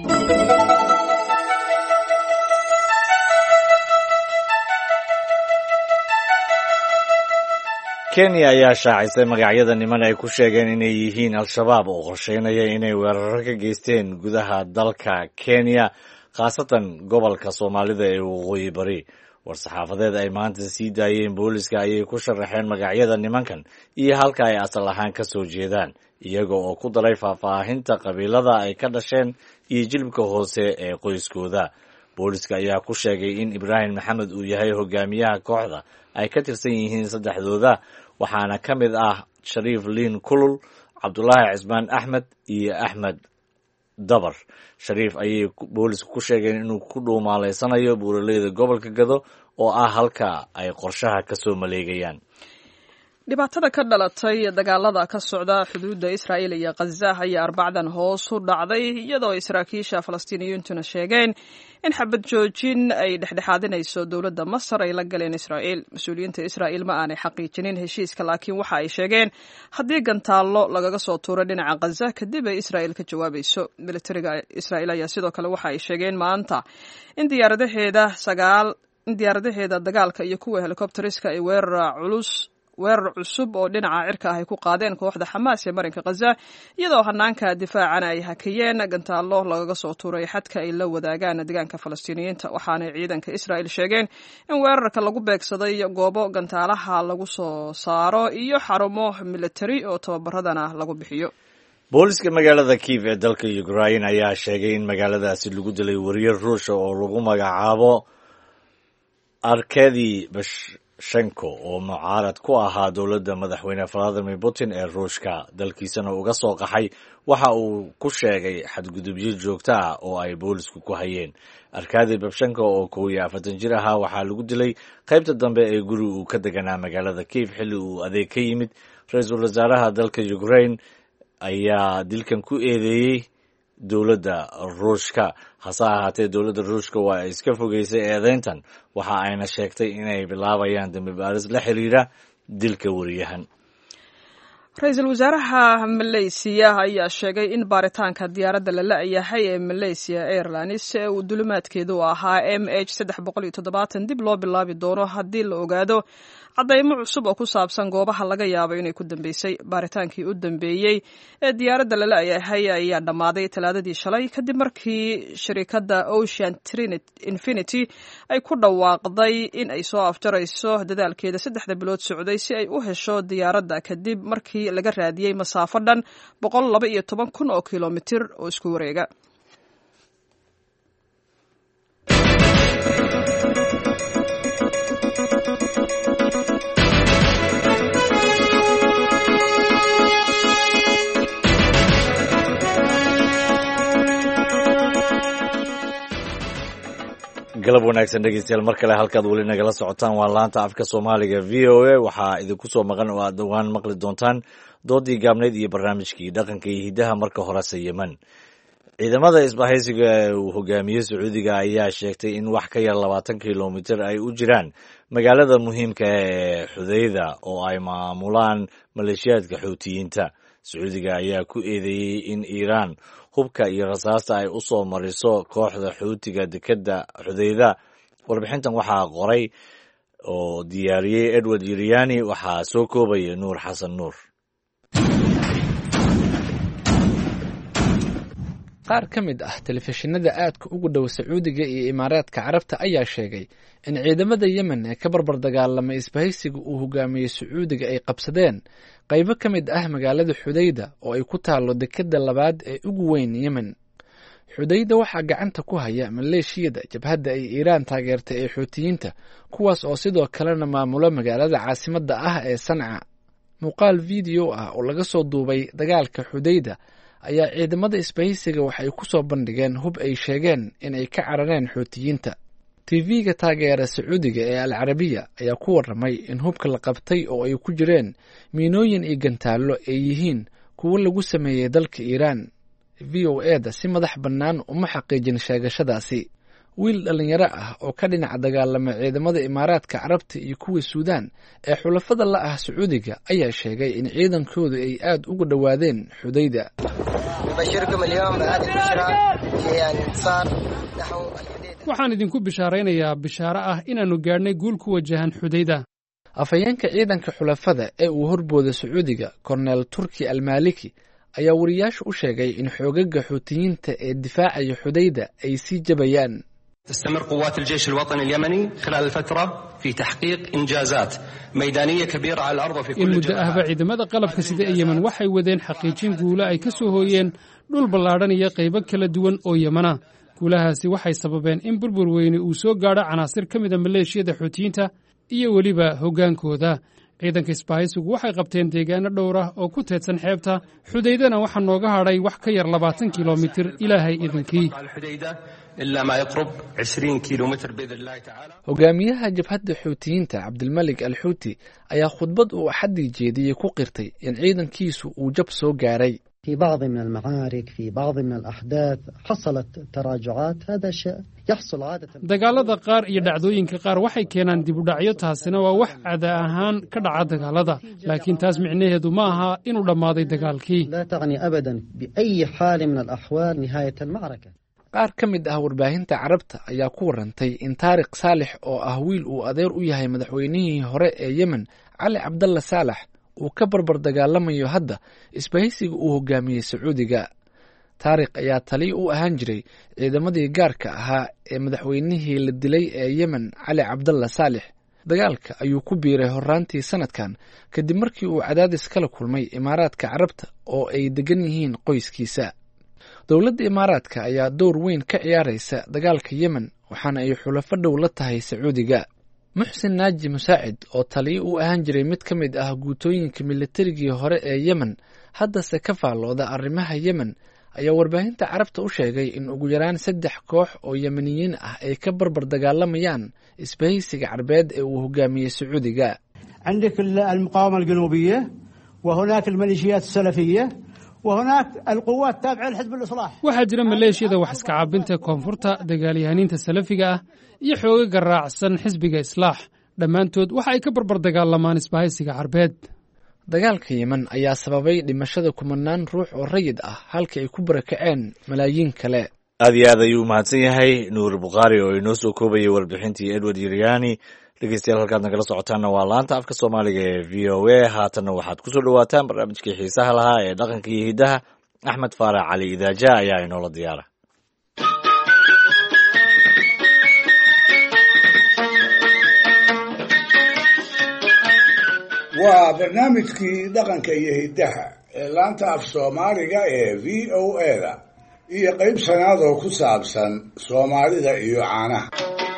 kenya ayaa shaacisay magacyada niman ay ku sheegeen inay yihiin al-shabaab oo qorsheynaya inay weeraro ka geysteen gudaha dalka kenya khaasatan gobolka soomaalida ee waqooyi bari. war-saxaafadeed ay maanta sii daayeen booliska ayay ku sharaxeen magacyada nimankan iyo halka ay asal ahaan ka soo jeedaan iyaga oo ku daray faahfaahinta qabiilada ay ka dhasheen iyo jilibka hoose ee qoyskooda. booliska ayaa ku sheegay in ibraahim maxamed uu yahay hogaamiyaha kooxda ay ka tirsan yihiin saddexdooda waxaana ka mid ah shariif liin kulul, cabdulaahi cismaan axmed iyo axmed dabar. shariif ayay boolisku ku sheegeen inuu ku dhuumaaleysanayo buuraleyda gobolka gado oo ah halka ay qorshaha ka soo maleegayaan. dhibaatada ka dhalatay dagaalada ka socda xuduudda israa'iil iyo khaza ayaa arbacdan hoos u dhacday iyadoo ay saraakiisha falastiiniyiintuna sheegeen in xabad joojin ay dhexdhexaadinayso dowladda masar ay la galeen israa'iil. mas-uuliyiinta israa'iil ma aanay xaqiijinin heshiiska laakiin waxa ay sheegeen haddii gantaallo lagaga soo tuuro dhinaca khaza kadib ay israa'iil ka jawaabayso. militariga israa'iil ayaa sidoo kale waxa ay sheegeen maanta in diyaaradaheeda sagaal in diyaaradaheeda dagaalka iyo kuwa helikobteriska ay weerar culus weerar cusub oo dhinaca cirka ah ay ku qaadeen kooxda xamaas ee marinka khaza iyadoo hanaanka difaacana ay hakiyeen gantaallo lagaga soo tuuray xadka ay la wadaagaan deegaanka falastiiniyiinta. waxaanay ciidanka israa'iil sheegeen in weerarka lagu beegsaday goobo gantaalaha lagu soo saaro iyo xarumo militari oo tababaradana lagu bixiyo. booliska magaalada kiiv ee dalka ukrain ayaa sheegay in magaaladaasi lagu dilay wariyer ruusha oo lagu magacaabo arkadi shenko oo mucaarad ku ahaa dowladda madaxweyne valadimir putin ee ruushka dalkiisana uga soo qaxay waxa uu ku sheegay xadgudubyo joogto ah oo ay boolisku ku hayeen. arkadi babshenko oo kow iyo afartan jir ahaa waxaa lagu dilay qaybta dambe ee guri uu ka deganaa magaalada kiiv xilli uu adeeg ka yimid. ra-iisul wasaaraha dalka ukrain ayaa dilkan ku eedeeyey dowladda ruushka hase ahaatee dowladda ruushka waa ay iska fogeysay eedeyntan waxa ayna sheegtay inay bilaabayaan dambi baaris la xiriira dilka wariyahan. ra-iisul wasaaraha maleysiya ayaa sheegay in baaritaanka diyaaradda la la-yahay ee malaysia airlines ee uu dulimaadkeedu ahaa m h saddex boqol iyo toddobaatan dib loo bilaabi doono haddii la ogaado caddaymo cusub oo ku saabsan goobaha laga yaabo inay ku dambeysay. baaritaankii u dambeeyey ee diyaaradda la la-yahay ayaa dhammaaday talaadadii shalay kadib markii shirikadda ocean infinity ay ku dhawaaqday in ay soo afjarayso dadaalkeeda saddexda bilood socday si ay u hesho diyaaradda kadib markii laga raadiyey masaafo dhan boqol laba iyo toban kun oo kilomitir oo isku wareega. galab wanaagsan dhegeystayaal mar kale halkaad weli nagala socotaan waa laanta afka soomaaliga v o a waxaa idinku soo maqan oo aad dhowaan maqli doontaan doodii gaabnayd iyo barnaamijkii dhaqanka iyo hiddaha marka horese yeman. ciidamada isbahaysiga ee uu hogaamiyey sacuudiga ayaa sheegtay in wax ka yar labaatan kilomitir ay u jiraan magaalada muhiimka ee xudayda oo ay maamulaan maleeshiyaadka xuutiyiinta. sacuudiga ayaa ku eedeeyey in iiraan hubka iyo rasaasta ay u soo mariso kooxda xuutiga dekedda xudayda. warbixintan waxaa qoray oo diyaariyey edward yiriani waxaa soo koobaya nuur xasan nuur. qaar ka mid ah telefishinada aadka ugu dhow sacuudiga iyo imaaraadka carabta ayaa sheegay in ciidamada yemen ee ka barbar dagaalamay isbahaysiga uu hogaamiyey sacuudiga ay qabsadeen qaybo ka mid ah magaalada xudayda oo ay ku taallo dekedda labaad ee ugu weyn yemen. xudayda waxaa gacanta ku haya maleeshiyada jabhadda ay iiraan taageertay ee xuutiyiinta kuwaas oo sidoo kalena maamula magaalada caasimadda ah ee sanca. muuqaal video ah oo laga soo duubay dagaalka xudayda ayaa ciidamada isbahaysiga waxay ku soo bandhigeen hub ay sheegeen in ay ka carareen xuutiyiinta. tv-ga taageera sacuudiga ee al carabiya ayaa ku warramay in hubka la qabtay oo ay ku jireen miinooyin iyo gantaallo ay yihiin kuwo lagu sameeyey dalka iiraan. v o e da si madax bannaan uma xaqiijin sheegashadaasi. wiil dhallinyaro ah oo ka dhinaca dagaalama ciidamada imaaraadka carabta iyo kuwa suudaan ee xulafada la ah sacuudiga ayaa sheegay in ciidankoodu ay aad uga dhowaadeen xudayda. waxaan idinku bishaaraynayaa bishaaro ah inaannu gaadhnay guul ku wajahan xudayda. afhayeenka ciidanka xulafada ee uu horbooda sacuudiga korneel turki almaliki ayaa wariyaasha u sheegay in xoogaga xuutiyiinta ee difaacaya xudayda ay sii jabayaan. تستمر قوات الجيش الوطني اليمني خلال الفترة في تحقيق إنجازات ميدانية كبيرة على الأرض في كل الجبهات. in muddo ahba ciidamada qalabka sida ee Yemen waxay wadeen xaqiijin guulo ay ka soo hooyeen dhul ballaaran iyo qaybo kala duwan oo Yemana. guulahaasi waxay sababeen in burbur weyni uu soo gaadho canaasir ka mid ah maleeshiyada xuutiyiinta iyo weliba hoggaankooda. ciidanka isbaahaysigu waxay qabteen deegaano dhowr ah oo ku teedsan xeebta xudaydana waxaa nooga hadhay wax ka yar labaatan kilomitir ilaahay idinkii. إلا ما يقرب عشرين كيلومتر بإذن الله تعالى. hogaamiyaha jabhadda xuutiyiinta cabdilmalik alxuuti ayaa khudbad uu axadii jeediyey ku qirtay in ciidankiisu uu jab soo gaaray. في بعض من المعارك في بعض من الأحداث حصلت تراجعات هذا شيء يحصل عادة. dagaalada qaar iyo dhacdooyinka qaar waxay keenaan dib u dhacyo, taasina waa wax caada ahaan ka dhaca dagaalada, laakiin taas micnaheedu ma aha inuu dhammaaday dagaalkii. لا تعني أبدا بأي حال من الأحوال نهاية المعركة. qaar ka mid ah warbaahinta carabta ayaa ku warantay in taariq saalex oo ah wiil uu adeer u yahay madaxweynihii hore ee yemen cali cabdalla saalax uu ka barbar dagaalamayo hadda isbahaysiga uu hogaamiyey sacuudiga. taariq ayaa taliya u ahaan jiray ciidamadii gaarka ahaa ee madaxweynihii la dilay ee yemen cali cabdalla saalex. dagaalka ayuu ku biiray horraantii sanadkan kadib markii uu cadaadis kala kulmay imaaraadka carabta oo ay degan yihiin qoyskiisa. dowladda imaaraadka ayaa door weyn ka ciyaaraysa dagaalka yemen waxaana ay xulafo dhow la tahay sacuudiga. muxsin naaji musaacid oo taliyo u ahaan jiray mid ka mid ah guutooyinka militarigii hore ee yemen haddase ka faallooda arrimaha yemen ayaa warbaahinta carabta u sheegay in ugu yaraan saddex koox oo yemeniyiin ah ay ka barbar dagaalamayaan isbahaysiga carbeed ee uu hogaamiyey sacuudiga. عندك المقاومة الجنوبية وهناك الميليشيات السلفية وهناك القوات التابعة لحزب الإصلاح. waxaa jira maleeshiyada wax iska caabinta koonfurta, dagaalyahaniinta salafiga ah iyo xoogaga raacsan xisbiga islaax. dhammaantood waxa ay ka barbar dagaalamaan isbahaysiga carbeed. dagaalka yemen ayaa sababay dhimashada kumanaan ruux oo rayid ah halka ay ku barakaceen malaayiin kale. aad iyo aad ayuu mahadsan yahay nuur bukhaari oo inoo soo koobayay warbixintii edward yiryani. dhegeystayaal halkaad nagala socotaanna waa laanta afka soomaaliga ee v o a. haatanna waxaad ku soo dhowaataan barnaamijkii xiisaha lahaa ee dhaqanka iyo hiddaha. axmed faarax cali idaaja ayaa inoola diyaara. waa barnaamijkii dhaqanka iyo hiddaha ee laanta af soomaaliga ee v o a da iyo qayb sanaad oo ku saabsan soomaalida iyo caanaha.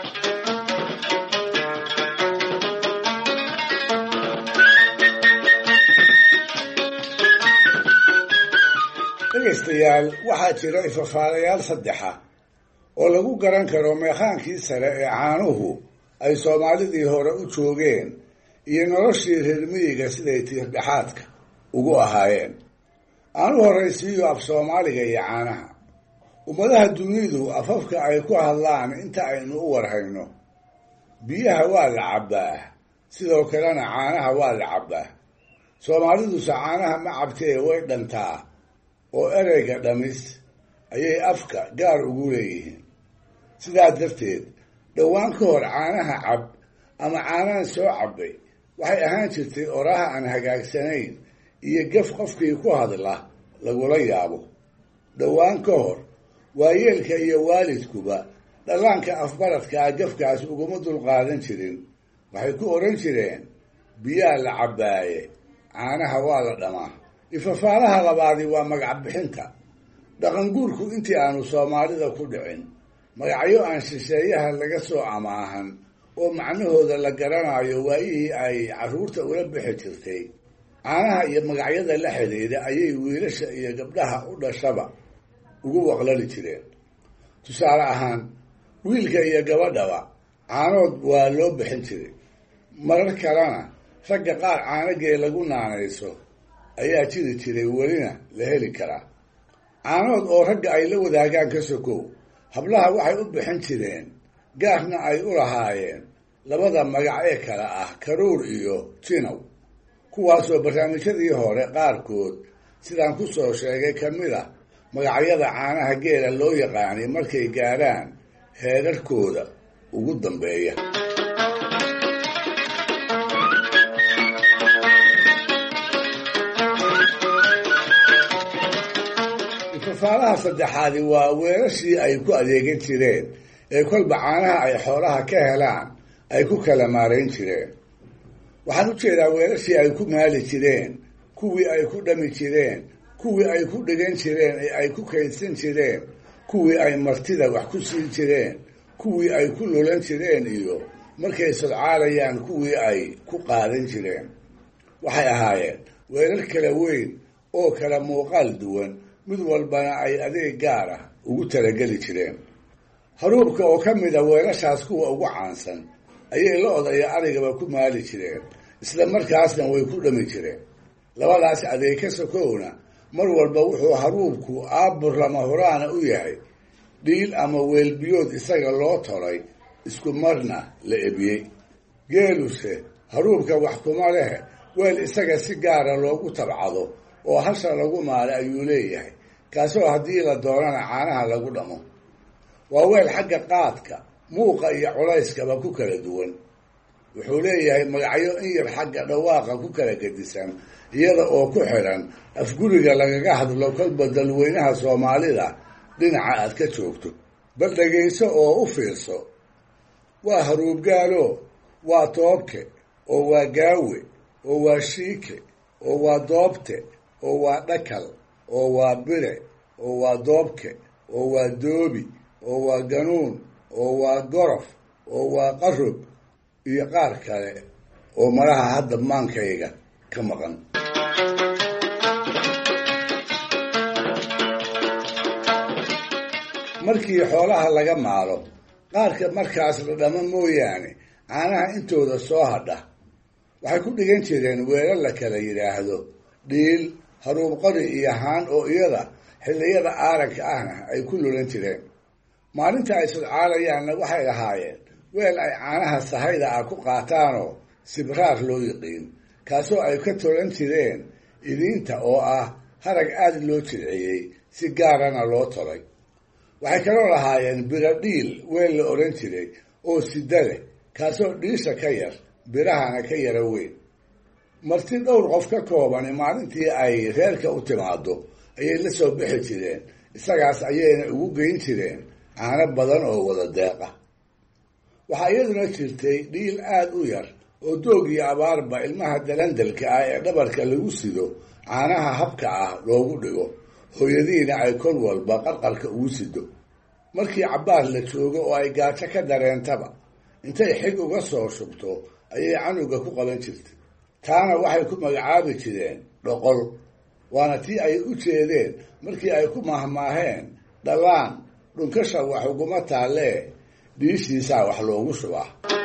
dhegaystayaal, waxaa jira ifafaalayaal saddexa oo lagu garan karo meekhaankii sare ee caanuhu ay soomaalidii hore u joogeen iyo noloshii reer miyiga siday tiirdhexaadka ugu ahaayeen. aanu horraysiiyo af soomaaliga iyo caanaha. ummadaha dunidu afafka ay ku hadlaan inta aynu u warhayno, biyaha waa la cabbaa, sidoo kalena caanaha waa la cabbaa. soomaaliduse caanaha ma cabtee way dhantaa oo ereyga dhamis ayay afka gaar ugu leeyihiin. sidaas darteed dhowaan ka hor caanaha cab ama caanahan soo cabbay waxay ahaan jirtay oraha aan hagaagsanayn iyo gaf qofkii ku hadla lagula yaabo. dhowaan ka hor waayeelka iyo waalidkuba dhallaanka afbaradkaa gafkaas uguma dulqaadan jirin. waxay ku odhan jireen biyaa la cabbaaye caanaha waa la dhamaa. ifafaalaha labaadi waa magac bixinta. dhaqanguurku intii aanu soomaalida ku dhicin, magacyo aan shisheeyaha laga soo amaahan oo macnahooda la garanayo waayihii ay carruurta ula bixi jirtay, caanaha iyo magacyada la xidhiidha ayay wiilasha iyo gabdhaha u dhashaba ugu waqlali jireen. tusaale ahaan, wiilka iyo gabadhaba caanood waa loo bixin jiray. marar kalena ragga qaar caanagee lagu naanayso ayaa jiri jiray, welina la heli karaa. caanood oo ragga ay la wadaagaan ka sokow, hablaha waxay u bixin jireen gaarna ay u lahaayeen labada magac ee kale ah karuur iyo jinow, kuwaasoo barnaamijyadii hore qaarkood sidaan ku soo sheegay ka mid ah magacyada caanaha geela loo yaqaanay markay gaadhaan heerarkooda ugu dambeeya. fafaalaha saddexaadi waa weelashii ay ku adeegan jireen ee kolba caanaha ay xoolaha ka helaan ay ku kala maarayn jireen. waxaan u jeedaa weelashii ay ku maali jireen, kuwii ay ku dhami jireen, kuwii ay ku dhigan jireen ee ay ku kaydsan jireen, kuwii ay martida wax ku siin jireen, kuwii ay ku lulan jireen iyo markay sodcaalayaan kuwii ay ku qaadan jireen. waxay ahaayeen weelal kala weyn oo kala muuqaal duwan, mid walbana ay adeeg gaar ah ugu talageli jireen. haruubka oo ka mid a weelashaas kuwa ugu caansan ayay lo-da iyo arigaba ku maali jireen, isla markaasna way ku dhami jireen. labadaas adeeg ka sokowna mar walba wuxuu haruubku aabur lama huraana u yahay dhiil ama weelbiyood isaga loo tolay, isku marna la ebiyey. geeluse haruubka wax kuma leh, weel isaga si gaara loogu tabcado oo hasha lagu maalo ayuu leeyahay, kaasoo haddii la doonana caanaha lagu dhamo. waa weel xagga qaadka, muuqa iyo culayskaba ku kala duwan. wuxuu leeyahay magacyo in yar xagga dhawaaqa ku kala gedisan, iyada oo ku xiran afguriga lagaga hadlo kolba dalweynaha soomaalida dhinaca aad ka joogto. bal dhegayso oo u fiirso. waa haruubgaalo, waa toobke, oo waa gaawe, oo waa shiike, oo waa doobte, oo waa dhakal, oo waa bire, oo waa doobke, oo waa doobi, oo waa ganuun, oo waa gorof, oo waa qarub iyo qaar kale oo malaha hadda maankayga ka maqan. markii xoolaha laga maalo, qaarka markaas la dhamo mooyaane caanaha intooda soo hadha waxay ku dhigan jireen weelal la kala yidhaahdo dhiil, haruub qori iyo haan oo iyada xilliyada aaranka ahna ay ku lulan jireen. maalinta ay sodcaalayaanna waxay lahaayeen weel ay caanaha sahayda ah ku qaataanoo sibraar loo yiqiin, kaasoo ay ka tolan jireen idiinta oo ah harag aada loo jilciyey, si gaarana loo tolay. waxay kaloo lahaayeen biro dhiil weel la odhan jiray oo sida leh, kaasoo dhiisha ka yar birahana ka yara weyn. marti dhowr qof ka koobani maalintii ay reerka u timaado ayay la soo bixi jireen, isagaas ayayna ugu geyn jireen caano badan oo wada deeq ah. waxaa iyaduna jirtay dhiil aada u yar oo doog iyo abaarba ilmaha dalandalka ah ee dhabarka lagu sido caanaha habka ah loogu dhigo, hooyadiina ay kol walba qarqarka ugu sido. markii cabbaar la joogo oo ay gaajo ka dareentaba intay xig uga soo shubto ayay canuga ku qaban jirtay. taana waxay ku magacaabi jireen dhoqol, waana tii ay u jeedeen markii ay ku mahmaaheen dhalaan dhunkasha wax uguma taallee dhiishiisaa wax loogu shubaa.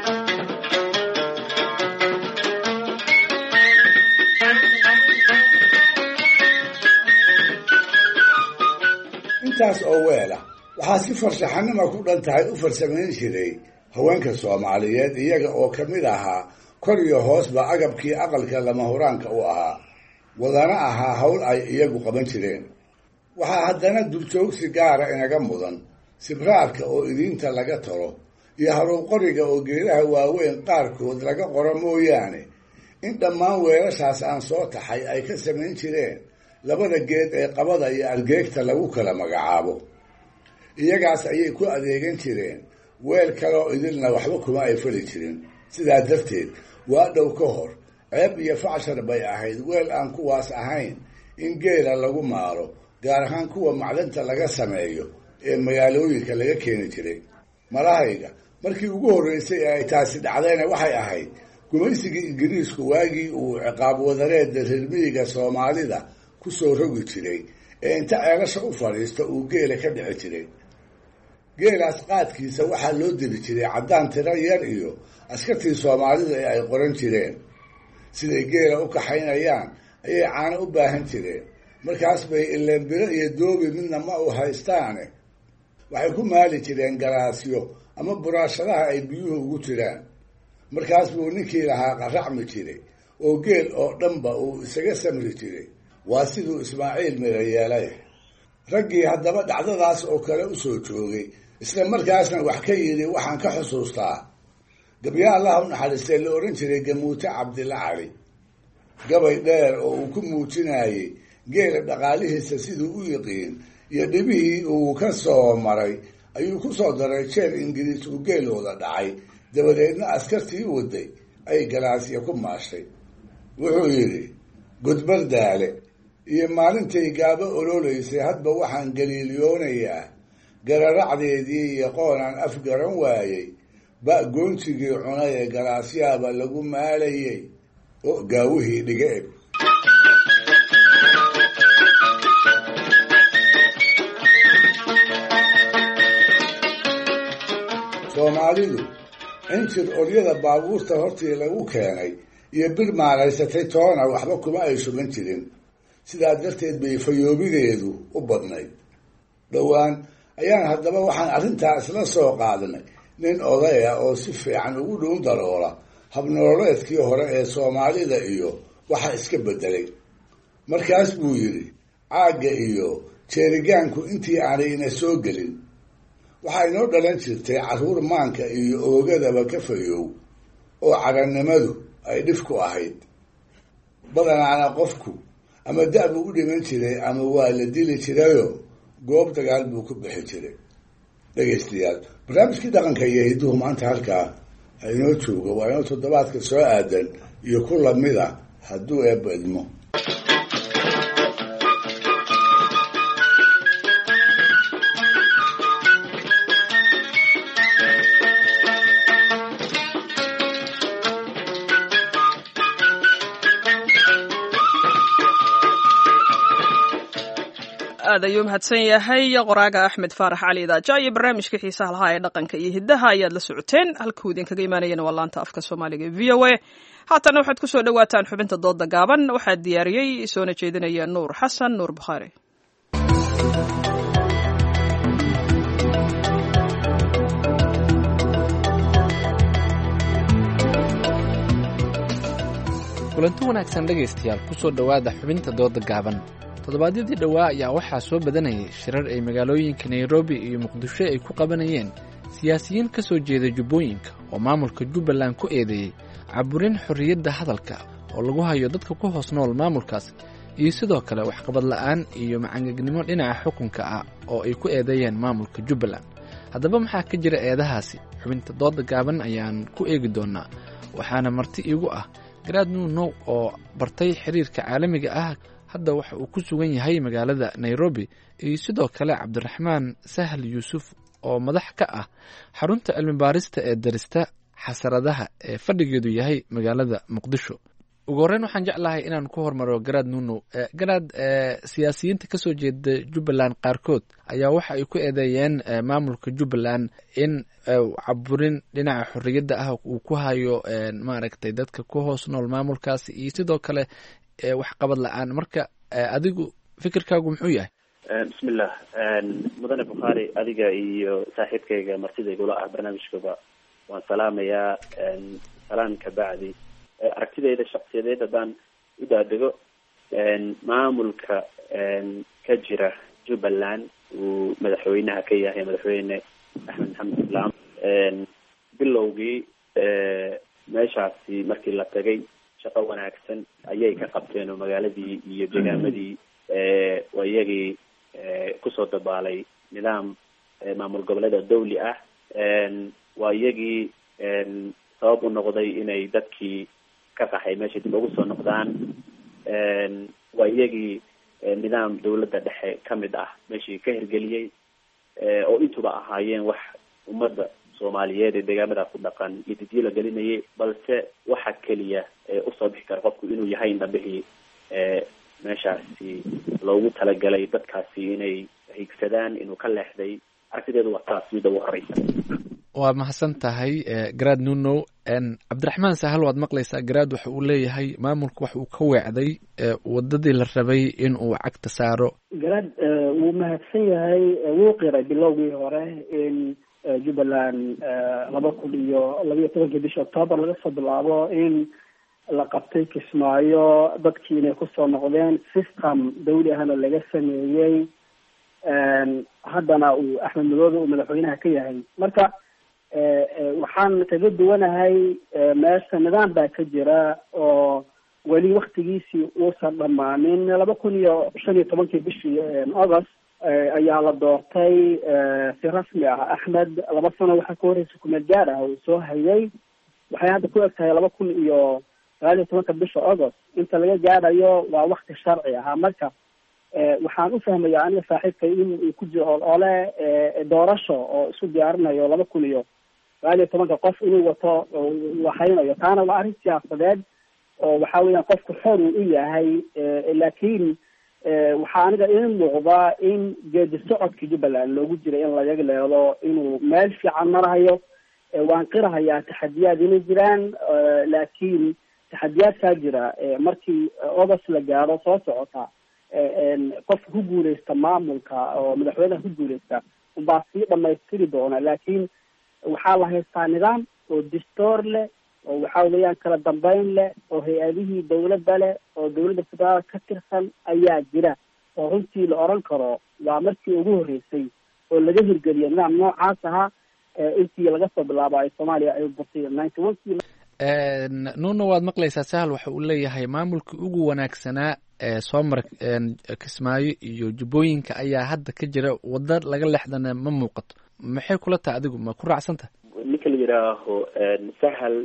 intaas oo weela waxaa si farshaxanima ku dhan tahay u farsamayn jiray haweenka soomaaliyeed, iyaga oo ka mid ahaa kor iyo hoosba agabkii aqalka lama huraanka u ahaa, wadana ahaa hawl ay iyagu qaban jireen. waxaa haddana duljoogsi gaara inaga mudan sibraarka oo idiinta laga talo iyo haruub qoriga oo geedaha waaweyn qaarkood laga qoro mooyaane in dhammaan weelashaas aan soo taxay ay ka samayn jireen labada geed ee qabada iyo argeegta lagu kala magacaabo. iyagaas ayay ku adeegan jireen, weel kaloo idilna waxba kuma ay fali jirin. sidaa darteed waa dhow ka hor ceeb iyo facshar bay ahayd weel aan kuwaas ahayn in geela lagu maalo, gaar ahaan kuwa macdanta laga sameeyo ee magaalooyinka laga keeni jiray. malahayga markii ugu horreysay ee ay taasi dhacdayna waxay ahayd gumaysigii ingiriisku waagii uu ciqaab wadareedda reermiyiga soomaalida ku soo rogi jiray ee inta ceelasha u fadhiista uu geela ka dhici jiray. geelaas qaadkiisa waxaa loo dili jiray caddaan tiro yar iyo askartii soomaalida ee ay qoran jireen. siday geela u kaxaynayaan ayay caano u baahan jireen, markaas bay ilenbiro iyo doobi midna ma u haystaane waxay ku maali jireen galaasyo ama buraashadaha ay biyuhu ugu jiraan. markaas buu ninkii lahaa qaracmi jiray oo geel oo dhanba uu isaga samri jiray. waa siduu ismaaciil mira yeelay. raggii haddaba dhacdadaas oo kale u soo joogay isla markaasna wax ka yidhi waxaan ka xusuustaa gabyaa allaha u naxariistay la odhan jiray gamuute cabdilla cali. gabay dheer oo uu ku muujinayey geela dhaqaalihiisa siduu u yiqiin iyo dhibihii uu ka soo maray ayuu ku soo daray jeer ingiriis uu geelooda dhacay, dabadeedna askartii waday ay galaasya ku maashay. wuxuu yidhi gudbardaale iyo maalintay gaabo ololaysay hadba waxaan galiiliyoonayaa gararacdeedii iyo qoonaan afgaran waayey ba goontigii cunay ee galaasyaaba lagu maalayey oo gaawihii dhiga eg. soomaalidu injir oryada baabuurta hortii lagu keenay iyo bir maalaysatay toona waxba kuma ay sugan jirin, sidaa darteed bay fayoobideedu u badnayd. dhowaan ayaan haddaba waxaan arrintaa isla soo qaadnay nin odaya oo si fiican ugu dhuun daroola habnololeedkii hore ee soomaalida iyo waxa iska beddelay. markaas buu yidhi caagga iyo jeerigaanku intii aanay ina soo gelin waxaa inoo dhalan jirtay carruur maanka iyo oogadaba ka fayoow oo carannimadu ay dhif ku ahayd. badanaana qofku ama da' buu u dhiman jiray ama waa la dili jirayo goob dagaal buu ku bixi jiray. dhegaystayaal, barnaamijkii dhaqanka iyo hidduhu maanta halkaa ha inoo jooga. waa inoo toddobaadka soo aadan iyo ku lamida hadduu eebba idmo. aad ayuu mahadsan yahay qoraaga axmed faarax cali idaaja iyo barnaamijka xiisaha lahaa ee dhaqanka iyo hiddaha ayaad la socoteen. halkuu idinkaga imaanayana waa laanta afka soomaaliga v o a. haatana waxaad ku soo dhowaataan xubinta dooda gaaban. waxaa diyaariyey soona jeedinaya nuur xasan nuur bukhaari. kulanti wanaagsan dhegaystayaal, ku soo dhowaada xubinta dooda gaaban. toddobaadyadii dhowaa ayaa waxaa soo badanayay shirar ay magaalooyinka nairobi iyo muqdisho ay ku qabanayeen siyaasiyiin ka soo jeeda jubbooyinka oo maamulka jubbaland ku eedeeyey caburin xorriyadda hadalka oo lagu hayo dadka ku hoos nool maamulkaas, iyo sidoo kale waxqabad la'aan iyo macangegnimo dhinaca xukunka ah oo ay ku eedeeyeen maamulka jubbaland. haddaba maxaa ka jira eedahaasi? xubinta dooda gaaban ayaan ku eegi doonaa, waxaana marti iigu ah garaad nuunow oo bartay xiriirka caalamiga ah, hadda waxa uu ku sugan yahay magaalada nairobi, iyo sidoo kale cabdiraxmaan sahal yuusuf oo madax ka ah xarunta cilmi baarista ee darista xasaradaha ee fadhigeedu yahay magaalada muqdisho. ugu horreyn waxaan jeclahay inaan ku hormaro garaad nuunow. garaad, siyaasiyiinta ka soo jeeda jubbaland qaarkood ayaa waxa ay ku eedeeyeen maamulka jubbaland in caburin dhinaca xorriyadda ah uu ku hayo maaragtay dadka ku hoos nool maamulkaasi, iyo sidoo kale waxqabad la-aan. marka adigu fikirkaagu muxuu yahay? bismillah, mudane bukhaari, adiga iyo saaxiibkayga martidaygula ah barnaamijkaba waan salaamayaa. salaan ka bacdi, aragtidayda shaksiyadeed haddaan u daadego, maamulka ka jira jubbaland uu madaxweynaha ka yahay madaxweyne axmed maxamed islaam, bilowgii meeshaasi markii la tagay shaqo wanaagsan ayay ka qabteen oo magaaladii iyo degaamadii waa iyagii kusoo dabaalay nidaam maamul goboleeda dawli ah. waa iyagii sabab u noqday inay dadkii ka qaxay meesha dib ugu soo noqdaan. waa iyagii nidaam dawladda dhexe ka mid ah meeshii ka hirgeliyey, oo intuba ahaayeen wax ummadda soomaaliyeed ee deegaamada ku dhaqan iyo didyo la gelinayay, balse waxa keliya usoo bixi kara qofku inuu yahay indhabihii meeshaasi loogu talagalay dadkaasi inay higsadaan, inuu ka leexday aragtideedu waa taas midda ugu horeysa. waa mahadsan tahay garaad nuno. cabdiraxmaan sahal waad maqlaysaa. garaad waxa uu leeyahay maamulku wax uu ka weecday wadadii la rabay in uu cagta saaro. garaad wuu mahadsan yahay, wuu qiray bilowgii hore in jubbaland laba kun iyo labiiyo tobankii bisha octoobar laga soo bilaabo in la qabtay kismaayo, dadkii inay kusoo noqdeen, system dawli ahna laga sameeyey, haddana uu axmed madoobe uu madaxweynaha ka yahay. marka waxaan kaga duwanahay meesha nidaam baa ka jira oo weli waktigiisii uusan dhammaanin. laba kun iyo shan iyo tobankii bishii august ayaa la doortay si rasmi ah axmed. laba sano waxaa ka horeysa kumeel gaar ah uu soo hayay. waxay hadda ku eg tahay laba kun iyo sagaal iyo tobanka bisha august. inta laga gaadhayo waa wakti sharci ahaa. marka waxaan u fahmaya aniga saaxiibkay in uu ku jiro olole doorasho oo isu diyaarinayo laba kun iyo sagaal iyo tobanka qof inuu wato waxaynayo. taana waa arrin siyaasadeed oo waxa weeyaan qofku xor uu u yahay. laakiin waxaa aniga ii muuqda in geedi socodka jubbaland loogu jira in laga leedo inuu meel fiican marahayo. waan qirahayaa taxadiyaad inay jiraan, laakiin taxadiyaadkaa jira markii august la gaaro soo socota qofka ku guuleysta maamulka oo madaxweynaha ku guuleysta unbaa sii dhamaystiri doona. laakiin waxaa la haystaa nidaam oo dastuur leh oo waxa weeyaan kala dambeyn leh oo hay-adihii dawladda leh oo dawladda federaal ka tirsan ayaa jira oo runtii la oran karo waa markii ugu horreysay oo laga hirgeliyo nidaam noocaas ahaa intii laga soo bilaabo ay soomaaliya ay burtay ninety one kii. nuno waad maqlaysaa. sahal waxa uu leeyahay maamulkii ugu wanaagsanaa ee soo mara kismaayo iyo jubbooyinka ayaa hadda ka jira, wada laga leexdana ma muuqato. maxay kula tahay adigu, ma ku raacsanta? ninka la yidhaaho sahal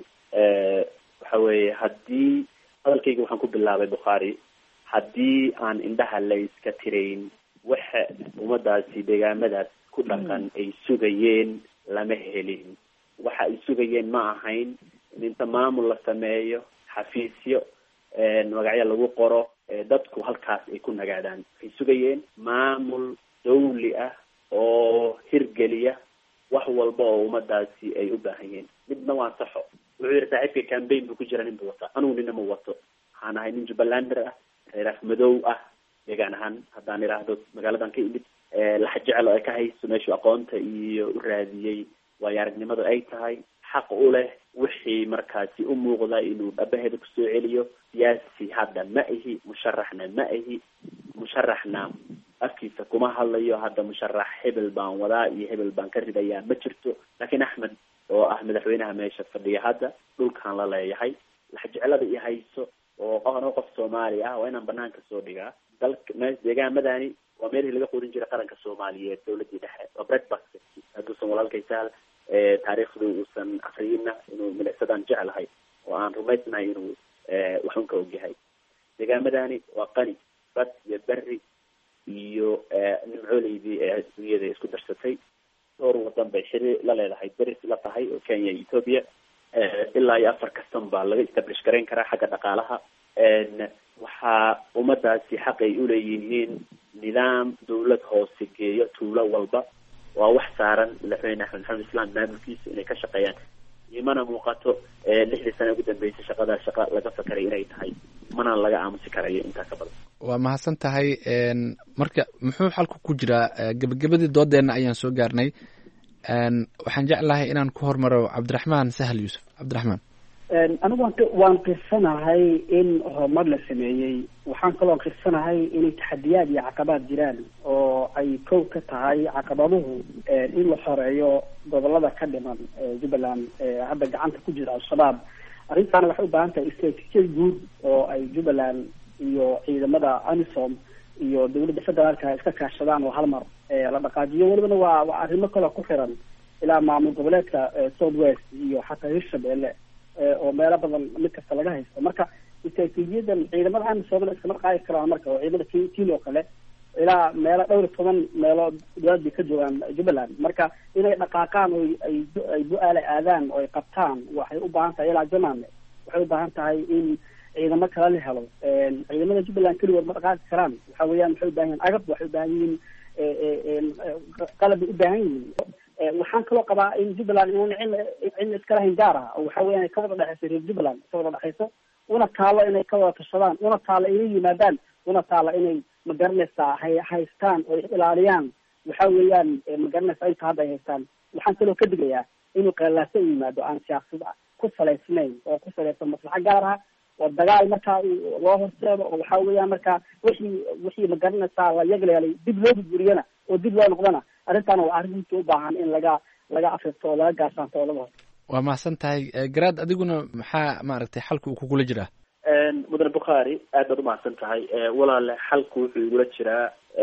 waxa weeye haddii hadalkayga waxaan ku bilaabay bukhaari, haddii aan indhaha la iska tirayn waxa ummadaasi deegaamadaas ku dhaqan ay sugayeen lama helin. waxa ay sugayeen ma ahayn in inta maamul la sameeyo, xafiisyo magacyo lagu qoro, dadku halkaas ay ku nagaadaan. waxay sugayeen maamul dawli ah oo hirgeliya wax walba oo ummadaasi ay u baahan yihiin. midna waa saxo, wuxuu yihi saaxiibka campaign buu ku jira nin buu wataa, anugu nina ma wato. waxaan ahay nin jubbalander ah, reer madow ah deegaan ahaan haddaan idhaahdo magaaladan ka imid. laxa jecelo ay ka hayso meeshuu aqoonta iyo u raadiyey waayo aragnimadu ay tahay, xaq u leh wixii markaasi u muuqda inuu dhabaheeda kusoo celiyo. siyaasi hadda ma ihi, musharaxna ma ihi, musharaxna afkiisa kuma hadlayo hadda musharax hebel baan wadaa iyo hebel baan ka ridayaa ma jirto. laakiin axmed oo ah madaxweynaha meesha fadhiya hadda dhulkaan la leeyahay, laxa jecelada i hayso oo qofno qof soomaali ah waa inaan banaanka soo dhigaa. dalka me deegaamadani waa meelihii laga quudin jiray qaranka soomaaliyeed, dawladii dhexe waa breakfast. hadduusan walaalkay sahal taariikhdu uusan afriyina inuu milicsadaan jeclahay oo aan rumaysnahay inuu waxun ka ogyahay. deegaamadani waa qani, bad iyo berri iyo nimcooleydii ee adduunyada isku darsatay. dhowr wadan bay xiri la leedahay, beris la tahay oo Kenya iyo Ethiopia. ilaa iyo afar kastan baa laga establish garayn karaa xagga dhaqaalaha. waxaa ummadaasi xaq ay uleeyihiin nidaam dawlad hoose geeyo tuulo walba. waa wax saaran madaxweyne axmed maxamed islaan maamulkiisa inay ka shaqeeyaan. imana muuqato lixdii sano ugu dambeysay shaqadaa shaqa laga fakaray inay tahay, mana laga aamusi karayo intaa ka badan. waa mahadsan tahay. marka muxuu xalku ku jiraa? gebagabadii doodeenna ayaan soo gaarnay. waxaan jeclahay inaan ku hormaro cabdiraxmaan sahal yuusuf. cabdiraxmaan, anigu waan waan qirsanahay in horumar la sameeyey. waxaan kaloo qirsanahay inay taxadiyaad iyo caqabaad jiraan oo ay kow ka tahay caqabaduhu in la xoreeyo gobolada ka dhiman jubbaland hadda gacanta ku jira al-shabaab. arrintaana waxay u baahan tahay istaraatiijiyad guud oo ay jubbaland iyo ciidamada amisom iyo dawladda federaalka iska kaashadaan oo hal mar la dhaqaajiyo. welibana waa waa arrimo kaloo ku xiran ilaa maamul goboleedka south west iyo xataa hirshabelle oo meelo badan mid kasta laga haysto. marka istaraatiijiyadan ciidamada amisom iskama qaadi karaan. marka oo ciidamada kenya oo kale ilaa meelo dhowr iyo toban meelood dowlad bay ka joogaan jubbaland. marka inay dhaqaaqaan oo ay ay bu-aale aadaan oo ay qabtaan waxay u baahan tahay ilaa jamaane waxay u baahan tahay in ciidamo kala la helo. ciidamada jubbaland keligood ma dhaqaaqi karaan. waxa weeyaan waxay u baahan yihiin agab, waxay u baahan yihiin qalab u baahan yihiin. waxaan kaloo qabaa in jubbaland inuuna cidna cidna iska lahayn gaar ah oo waxa weeyaan ay ka wada dhexayso reer jubbaland ka wada dhexayso una taalo inay ka wada tashadaan una taalo inay yimaadaan una taalo inay magaranaysaa hay haystaan oo ilaaliyaan waxa weeyaan magaranaysaa inta hadda ay haystaan. waxaan kaloo ka digayaa inuu qeelaaso u yimaado aan siyaasad ku salaysnayn oo ku salaysan maslaxa gaar ah oo dagaal markaa loo horseedo oo waxa weeyaan markaa wixii wixii magaranaysaa la yagleelay dib loo burburiyana oo dib loo noqdana arrintaana waa arrin runtii u baahan in laga laga afirto oo laga gaarsaanto oo laga horto. waa mahadsan tahay garaad, adiguna maxaa maaragtay xalka uu kugula jiraa? mudane bukhaari aad baad umahadsan tahay. walaale xalku wuxuu igula jiraa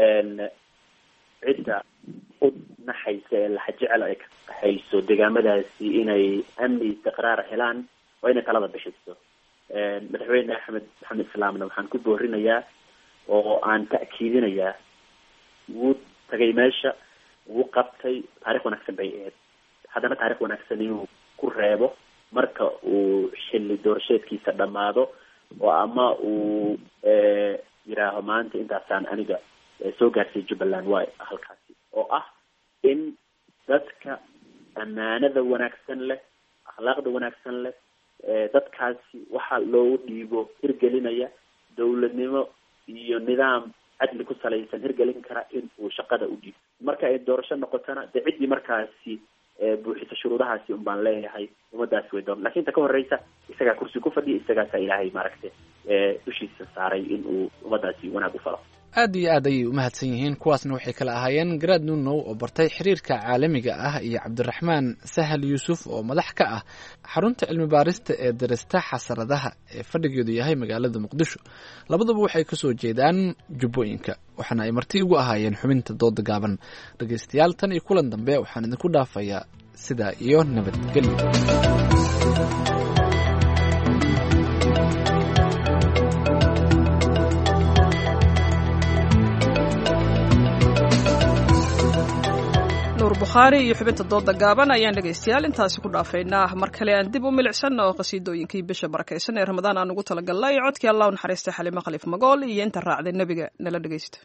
cidda u naxaysa ee laxa jecel ay ka hayso deegaamadaasi inay amni istiqraar helaan waa inay talada bixiso. madaxweyne axmed maxamed islaamna waxaan ku boorinayaa oo aan ta'kiidinayaa wuu tagay meesha, wuu qabtay, taarikh wanaagsan bay ahayd. haddana taarikh wanaagsan inuu ku reebo marka uu xilli doorasheedkiisa dhammaado oo ama uu yidhaaho maanta intaasaan aniga soo gaarsiiyay jubbaland waa halkaasi, oo ah in dadka ammaanada wanaagsan leh, akhlaaqda wanaagsan leh, dadkaasi waxaa loogu dhiibo hirgelinaya dawladnimo iyo nidaam cadli ku salaysan hirgelin kara in uu shaqada u dhiibo. marka ay doorasho noqotona dee ciddii markaasi buuxisa shuruudahaasi un baan leeyahay ummadaasi way doon, lakin ta ka horeysa isagaa kursi ku fadhiya, isagaasaa ilaahay maaragtay dushiisa saaray in uu ummadaasi wanaag u falo. aad iyo aad ayay umahadsan yihiin. kuwaasna waxay kala ahaayeen garaad nunow oo bartay xiriirka caalamiga ah iyo cabdiraxmaan sahal yuusuf oo madax ka ah xarunta cilmi baarista ee darista xasaradaha ee fadhigeedu yahay magaalada muqdisho. labaduba waxay kasoo jeedaan jubbooyinka, waxaana ay marti ugu ahaayeen xubinta dooda gaaban. dhegaystayaal, tan iyo kulan dambe waxaan idinku dhaafayaa sidaa iyo nabadgelyo. bukhaari iyo xubinta dooda gaaban ayaan dhegaystayaal intaasi ku dhaafaynaa. mar kale aan dib u milicsan oo qasiidooyinkii bisha barakaysan ee ramadaan aan ugu talagalnay. codkii allah u naxariistay xalimo khaliif magool iyo inta raacday nebiga nala dhegaysta.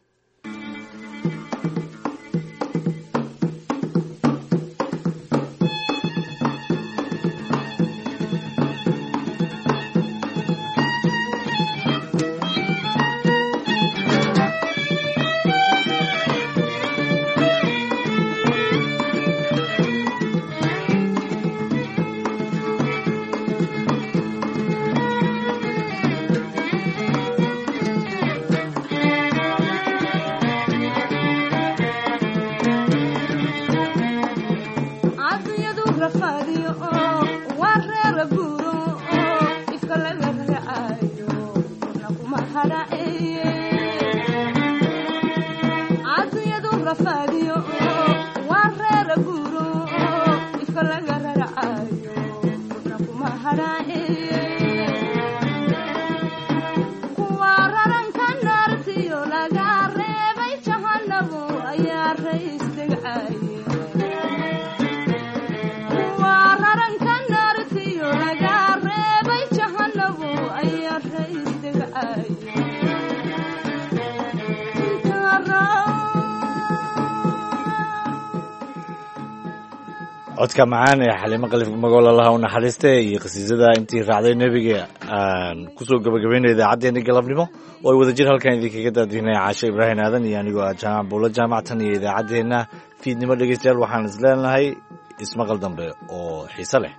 codka macaan ee xalimo khaliif magool allaha u naxariiste iyo qasiidada intii raacday nebiga aan kusoo gabagabaynay idaacaddeenii galabnimo oo ay wada jir halkan idinkaga daadiinay caashe ibraahim aadan iyo anigoo ah jaamac buulo jaamactan iyo idaacaddeenna fiidnimo dhegeystayaal waxaan is leenahay ismaqal dambe oo xiise leh.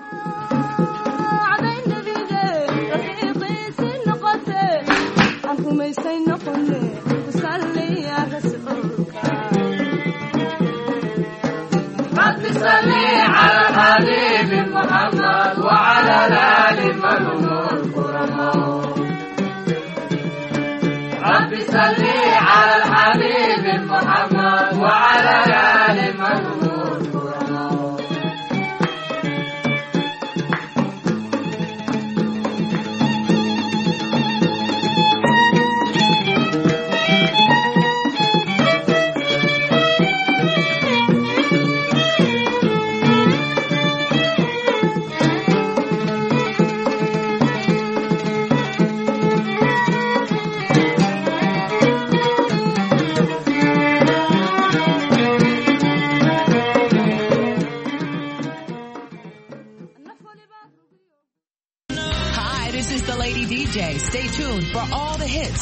صلي على الحبيب محمد وعلى الآل المنهم الكرماء. رب صلي على الحبيب محمد وعلى الآل المنهم الكرماء. Stay tuned for all the hits